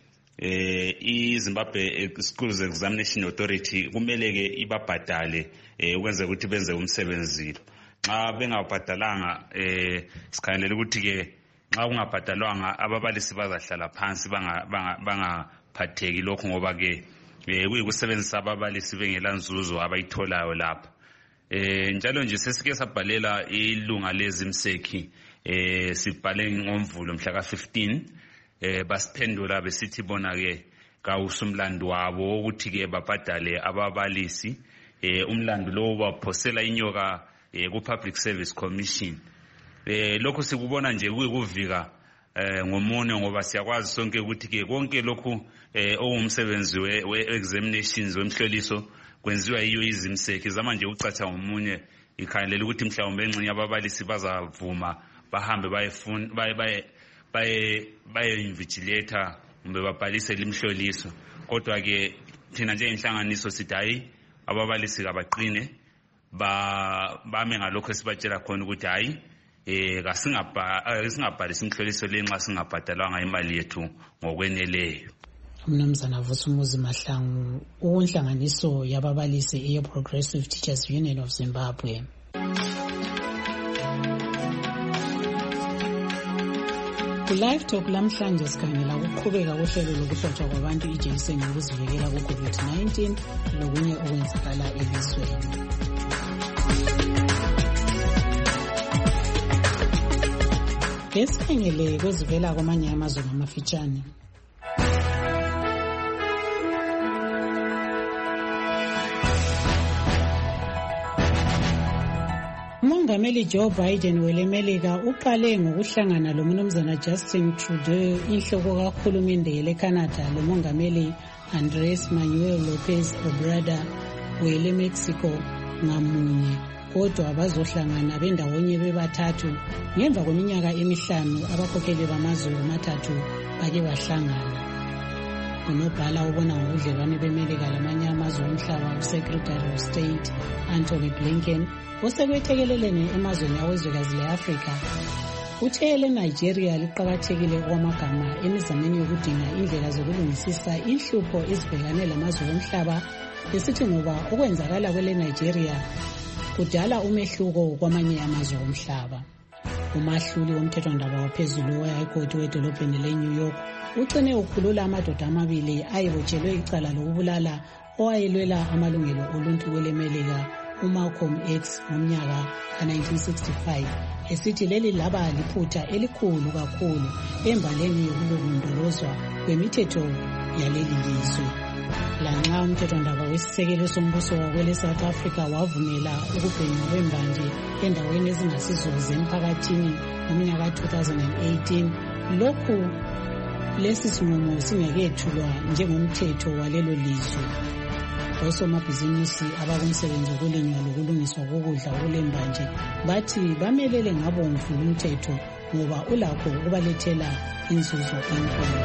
iZimbabwe Schools Examination Authority kumele ke ibabhadale ukwenza ukuthi benze umsebenzi. Xa bengabhadalanga sikhangelela ukuthi ke nxa kungabhadalwanga ababalisi bazahlala phansi bangaphatheki lokho ngoba ke kuyikusebenzisa ababalisi bengela nzuzo abayitholayo lapha. Njalo nje sesike sabhalela ilunga leZIMSEC sibhale ngoMvulo mhla ka 15 basiphendula besithi bona ke kawusumlando wabo ukuthi ke babhadale ababalisi umlando lo baphosela inyoka ku Public Service Commission. Lokho sikubona nje kuvika ngomunye ngoba siyakwazi sonke ukuthi ke konke lokhu owumsebenzi we-examinations wemhloliso kwenziwa yiyo izimseki zama nje ucatsha ngomunye ikhangelela ukuthi mhlawumbe engxenye ababalisi bazavuma bahambe baye invigilator kumbe babhalise limhloliso. Kodwa ke thina nje inhlanganiso sithi hayi ababalisi kabaqine bame ngalokho esibatshela khona ukuthi hayi singabhalisi imhloliso lenxa singabhadalwanga imali yethu ngokweneleyo. Mnumzana Vusumuzi Mahlangu, unhlanganiso yababalisi ye-Progressive Teachers Union of Zimbabwe. Ku-Live Talk lamhlanje sikhangela ukuqhubeka kohlelo lokuhlotshwa kwabantu ijekiseni yokuzivikela ku-COVID-19 lokunye okwenzakala elizweni. Ngesikhangele kwezivela kwamanye amazwe ngamafitshane. uMongameli Joe Biden welemelika uqale ngokuhlangana loMnumzana Justin Trudeau, inhloko kahulumende leCanada, loMongameli Andrés Manuel López Obrador weleMexico ngamunye, kodwa bazohlangana bendawonye bebathathu ngemva kweminyaka emihlanu abakhokheli bamazwe amathathu bake bahlangana. Unobhala ubona ngobudlelwane bemelika lamanye amazwe omhlaba uSecretary of State Anthony Blinken osekwethekelelene emazweni awezwekazi le-Afrika uthe leNigeria liqakathekile okwamagama emizameni yokudinga indlela zokulungisisa inhlupho ezibhekane lamazwe omhlaba, esithi ngoba okwenzakala kweleNigeria kudala umehluko kwamanye amazwe omhlaba. Umahluli womthethwandaba waphezulu we-High wedolobheni le-New York ucine ukhulula amadoda amabili ayebotshelwe icala lokubulala owayelwela amalungelo oluntu kwelemelika uMalcolm X ngomnyaka ka-1965, esithi leli laba liphutha elikhulu kakhulu embaleni yokulondolozwa kwemithetho yaleli lizwe. Lanxa umthethwandaba wesisekelo sombuso wakwele South Africa wavumela ukubhenywa kwembanje endaweni ezingasizo zemphakathini ngomnyaka 2018, lokhu lesi sinqumo singekethulwa njengomthetho walelo lizwe. Osomabhizinisi abakumsebenzi wokulinywa lokulungiswa kokudla okulembanje bathi bamelele ngabomvu umthetho ngoba ulakho ukubalethela inzuzo enkulu.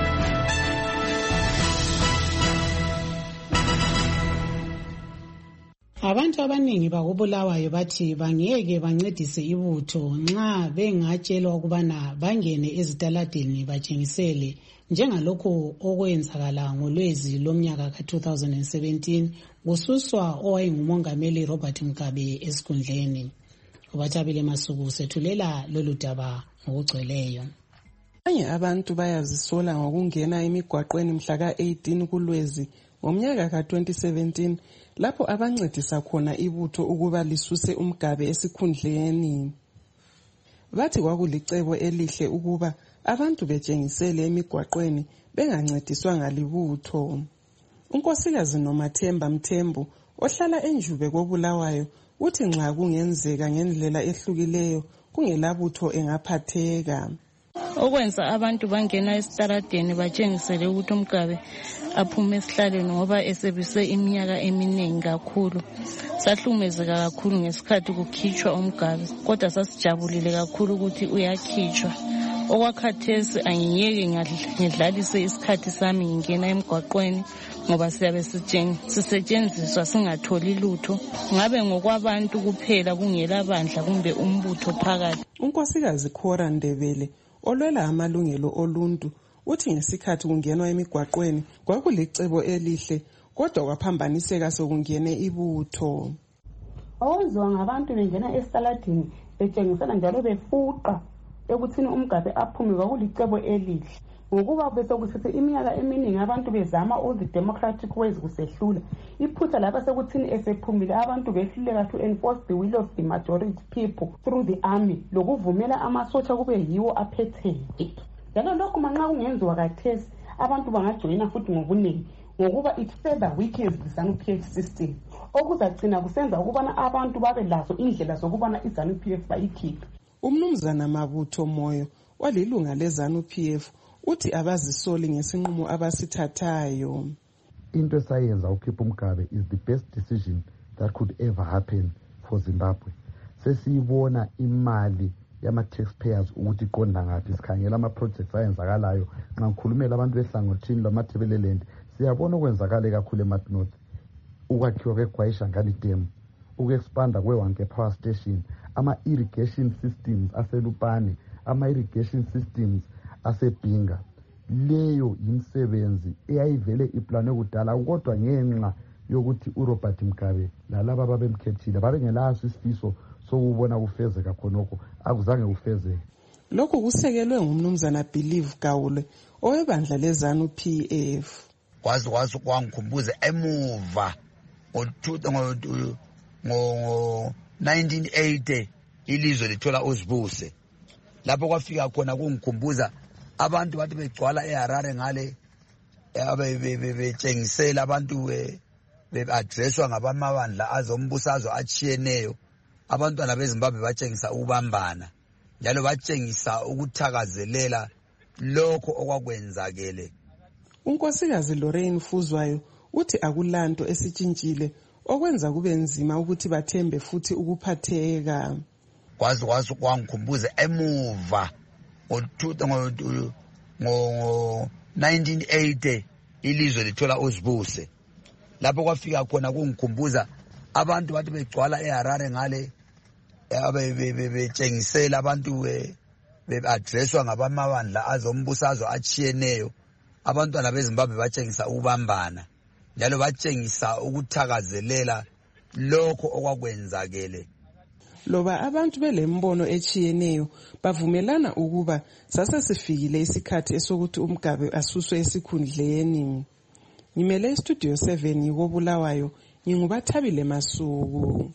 Abantu abaningi bakubulawayo bathi bangeke bancedise ibutho nxa bengatshelwa ukubana bangene ezitaladeni batshengisele njengalokho okwenzakala ngolwezi lomnyaka ka-2017 kususwa owayengumongameli Robert Mugabe esikhundleni. Ubathabile Masuku sethulela lolu daba ngokugcweleyo. Abanye abantu bayazisola ngokungena emigwaqweni mhla ka-18 kuLwezi ngomnyaka ka-2017 lapho abancedisa khona ibutho ukuba lisuse uMugabe esikhundleni. Bathi kwakulicebo elihle ukuba abantu betshengisele emigwaqweni bengancediswa ngalibutho. Unkosikazi Nomathemba Mthembu ohlala enjube koBulawayo uthi nxa kungenzeka ngendlela ehlukileyo kungelabutho engaphatheka. Okwenza abantu bangena esitaradeni batshengisele ukuthi uMugabe aphume esihlalweni ngoba esebise iminyaka eminingi kakhulu. Sahlumezeka kakhulu ngesikhathi kukhitshwa uMugabe, kodwa sasijabulile kakhulu ukuthi uyakhitshwa. Okwakhathesi angiyeke ngidlalise isikhathi sami ngingena emgwaqweni ngoba siyabe sisetshenziswa singatholi lutho, ngabe ngokwabantu kuphela kungela bandla kumbe umbutho phakathi. Unkosikazi Khora Ndebele olwela amalungelo oluntu uthi ngesikhathi kungenwa emigwaqweni kwakulicebo elihle, kodwa kwaphambaniseka sokungene ibutho. Owenziwa ngabantu bengena esitaladini betshengisana njalo befuqa ekuthini uMugabe aphume kwakulicebo elihle, ngokuba besekuthethe iminyaka eminingi abantu bezama all the democratic ways kusehlula. Iphutha lapha sekuthini esephumile abantu behluleka to enforce the will of the majority people through the army lokuvumela amasotsha kube yiwo aphetheyo. Njalo lokhu manxa kungenziwa kathesi abantu bangajoyina futhi ngobuningi ngokuba it further weakens the ZANU-PF system okuzagcina kusenza ukubana abantu babe lazo indlela zokubana i-ZANU-PF bayikhiphe. Umnumzana Mabutho Moyo walilunga le-ZANU-PF uthi abazisoli ngesinqumo abasithathayo. Into esayenza ukhipha uMgabe is the best decision that could ever happen for Zimbabwe. Sesiyibona imali yama-taxpayers ukuthi iqonda ngaphi, sikhangela ama-projects ayenzakalayo. Nxa ngikhulumela abantu behlangothini lwamathebeleland siyabona okwenzakale kakhulu eMarth North, ukwakhiwa kweGwayishangani Dam, uku-expanda kweWanke Power Station, ama-irrigation systems aseLupane, ama-irrigation systems aseBhinga. Leyo yimsebenzi eyayivele iplanwe kudala, kodwa ngenxa yokuthi uRobert Mugabe lalaba ababemkhethile babengelaso isifiso sokubona kufezeka khonokho, akuzange kufezeke. Lokhu kusekelwe ngumnumzana Believe Gawule owebandla le-ZANU-PF. Kwazi kwangikhumbuza emuva ngo-1980 ilizwe lithola uzibuse. Lapho kwafika khona kungikhumbuza abantu bathi begcwala eHarare ngale betshengisela abantu be-addresswa ngabamabandla azombusazwe achiyeneyo. Abantwana beZimbabwe batshengisa ukubambana njalo batshengisa ukuthakazelela lokho okwakwenzakele. Unkosikazi Lorraine Fuzwayo uthi akulanto esitshintshile okwenza kube nzima ukuthi bathembe futhi ukuphatheka. Kwazi kwangikhumbuza emuva ngo-1980 ilizwe lithola uzibuse. Lapho kwafika khona kungikhumbuza abantu bathi begcwala eHarare ngale betshengisela abantu be-addresswa ngabamabandla azombusazwe achiyeneyo. Abantwana beZimbabwe batshengisa ukubambana njalo batshengisa ukuthakazelela lokho okwakwenzakele. Loba abantu belembono echiyeneyo bavumelana ukuba sasesifikile isikhathi esokuthi uMgabe asuswe esikhundleni. Ngimele iStudio 7 yikobulawayo, ngingubathabile Masuku.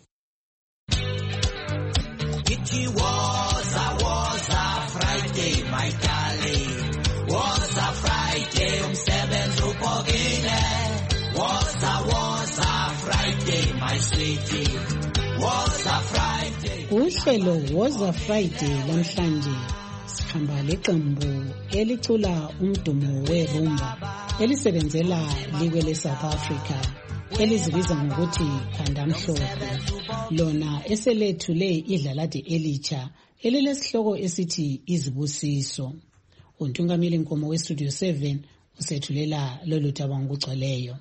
It was a Friday, my darling. Was a Friday, umsebenzi upokile. Was a Friday, my sweetie. Was a Friday. Uhlelo was a Friday lamhlanje sihamba leqembu elicula umdumo werumba elisebenzela liwe leSouth Africa elizibiza ngokuthi Khanda Mhlophe, lona eselethule idlalade elitsha elilesihloko esithi Izibusiso. Untungameli Nkomo weStudio 7 usethulela lolu daba ngokugcweleyo.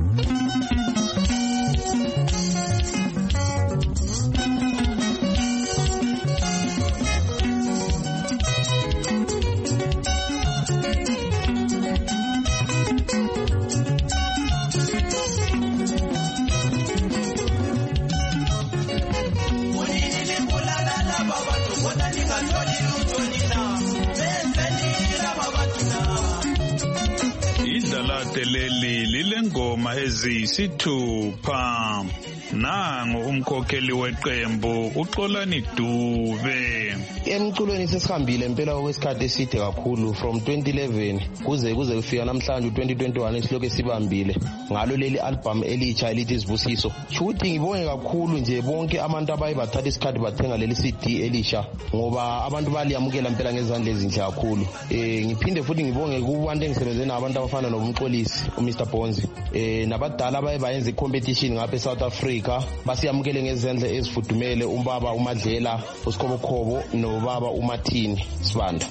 Idlalade leli lilengoma eziyisithupha. Nangu umkhokheli weqembu uXolani Dube. Emculweni sesihambile impela okwesikhathi eside kakhulu from 2011 kuze kufika namhlanje 2021 esilokho esibambile ngalo leli album elitsha elithi Izibusiso. Futhi ngibonge kakhulu nje bonke abantu abayibathatha isikhathi bathenga leli CD elisha ngoba abantu baliyamukela impela ngezandla ezinhle kakhulu. Ngiphinde futhi ngibonge kubantu engisebenze nabantu abafana noMxolisi uMr Bonzi nabadala bayenza icompetition ngapha eSouth Africa basiyamukele ngezandla ezifudumele umbaba uMadlela uSikhoboKhobo nobaba uMathini Sibanda.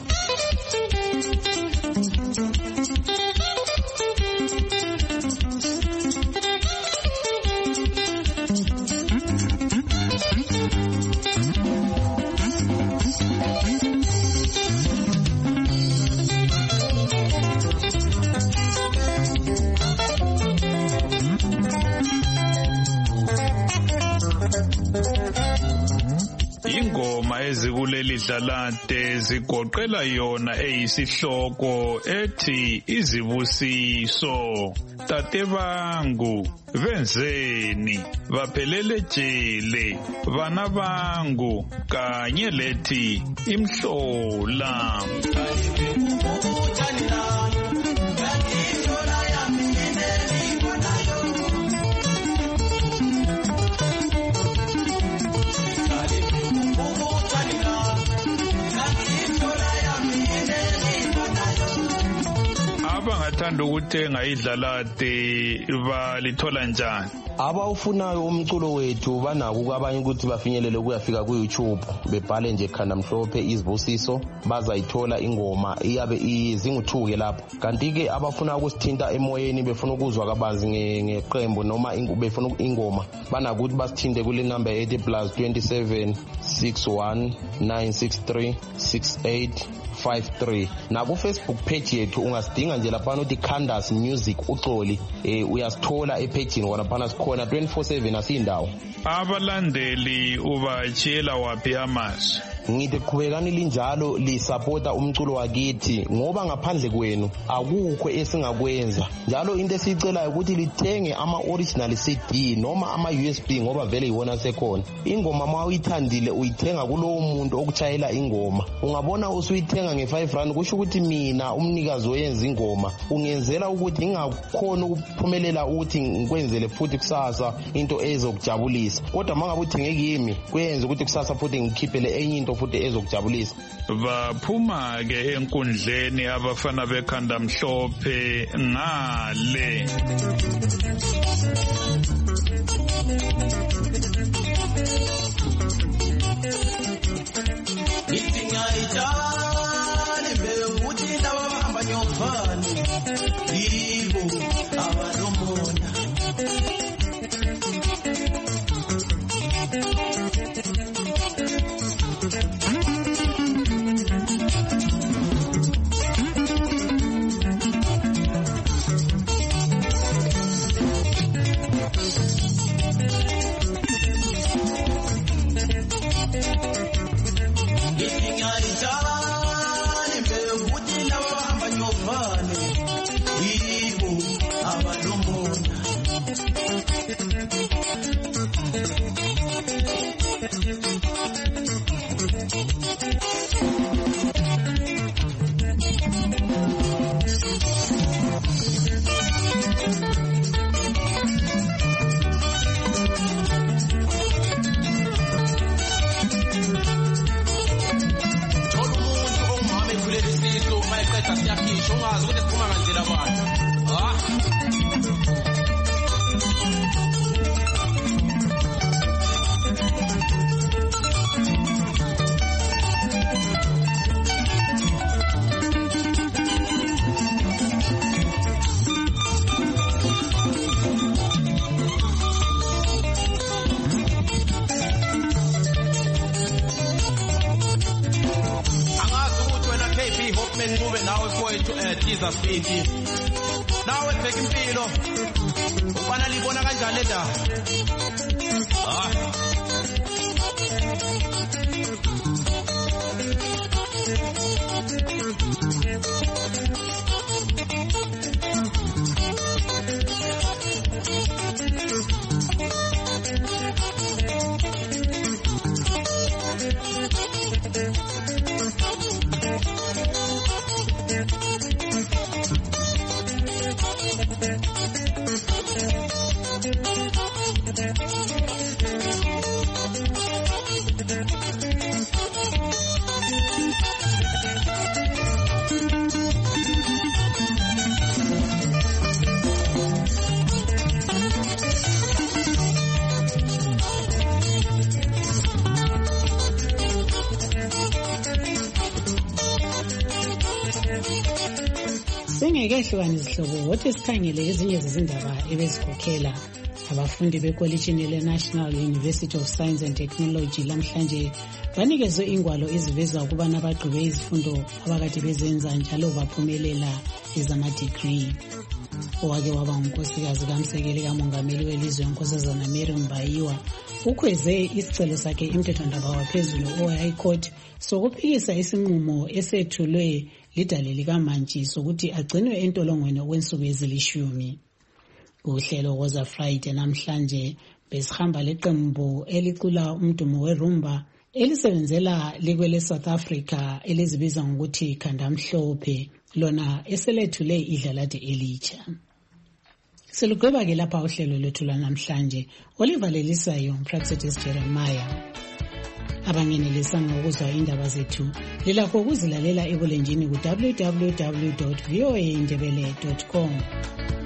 Ingoma ezikuleli dlalade zigoqela yona eyisihloko ethi Izibusiso. Tate bangu benzeni baphelele jele, bana bangu kanye lethi imhlola. abangathanda ukuthenga idlalade balithola njani? Abawufunayo umculo wethu banako abanye ukuthi bafinyelele kuyafika ku-YouTube bebhale nje Khanda Mhlophe Izibusiso bazayithola ingoma iyabe izingu-2 ke lapho. Kanti-ke abafuna ukusithinta emoyeni befuna ukuzwa kabanzi ngeqembu noma befuna ingoma banako ukuthi basithinte kule number ethi +27 61 963 6853 na ku Facebook page yethu ungasidinga nje lapha uthi Khanda's Music uxoli uyasithola epage ni wona sikhona 24/7 asindawo. Abalandeli ubatshela waphi amazwi? Ngithi qhubekani linjalo lisupporta umculo wakithi ngoba ngaphandle kwenu akukho esingakwenza. Njalo into esicelayo ukuthi lithenge ama original CD noma ama USB ngoba vele iwona sekhona. Ingoma mawuyithandile uyithenga kulowo muntu okuchayela ingoma. Ungabona usuyithenga nge5 kusho ukuthi mina umnikazi oyenza ingoma ungenzela ukuthi ngingakhona ukuphumelela ukuthi ngikwenzele futhi kusasa into ezokujabulisa. Kodwa mangabe uthenge kimi kuyenza ukuthi kusasa futhi ngikhiphele enye into futhi ezokujabulisa. Baphuma ke enkundleni abafana beKhanda Mhlophe ngale. Nawe bheka impilo ufana libona kanjani ledaba Singekehlukanisa izihlobo wothi sikhangele ezinye zezindaba ebezikhokhela abafundi bekolitshini le-National University of Science and Technology lamhlanje banikezwe ingwalo eziveza ukuba nabagqibe izifundo abakade bezenza njalo baphumelela ezama-degree. Owake waba ngunkosikazi kaMsekeli kamongameli welizwe uNkosazana Mary Mbayiwa ukhweze isicelo sakhe emthethwandaba waphezulu oHigh Court sokuphikisa isinqumo esethulwe lidale likaMantshi sokuthi agcinwe entolongweni okwensuku ezilishumi. Uhlelo Woza Friday namhlanje besihamba leqembu elicula umdumo werumba elisebenzela likwele South Africa elizibiza ngokuthi Khanda Mhlophe lona eselethule idlalade elitsha. Selugweba ke lapha uhlelo lwethu lwanamhlanje olivalelisayo Praxedes Jeremiah. Abangenelisanga ukuzwa indaba zethu lilakho ukuzilalela ebulenjini ku www.voaindebele.com.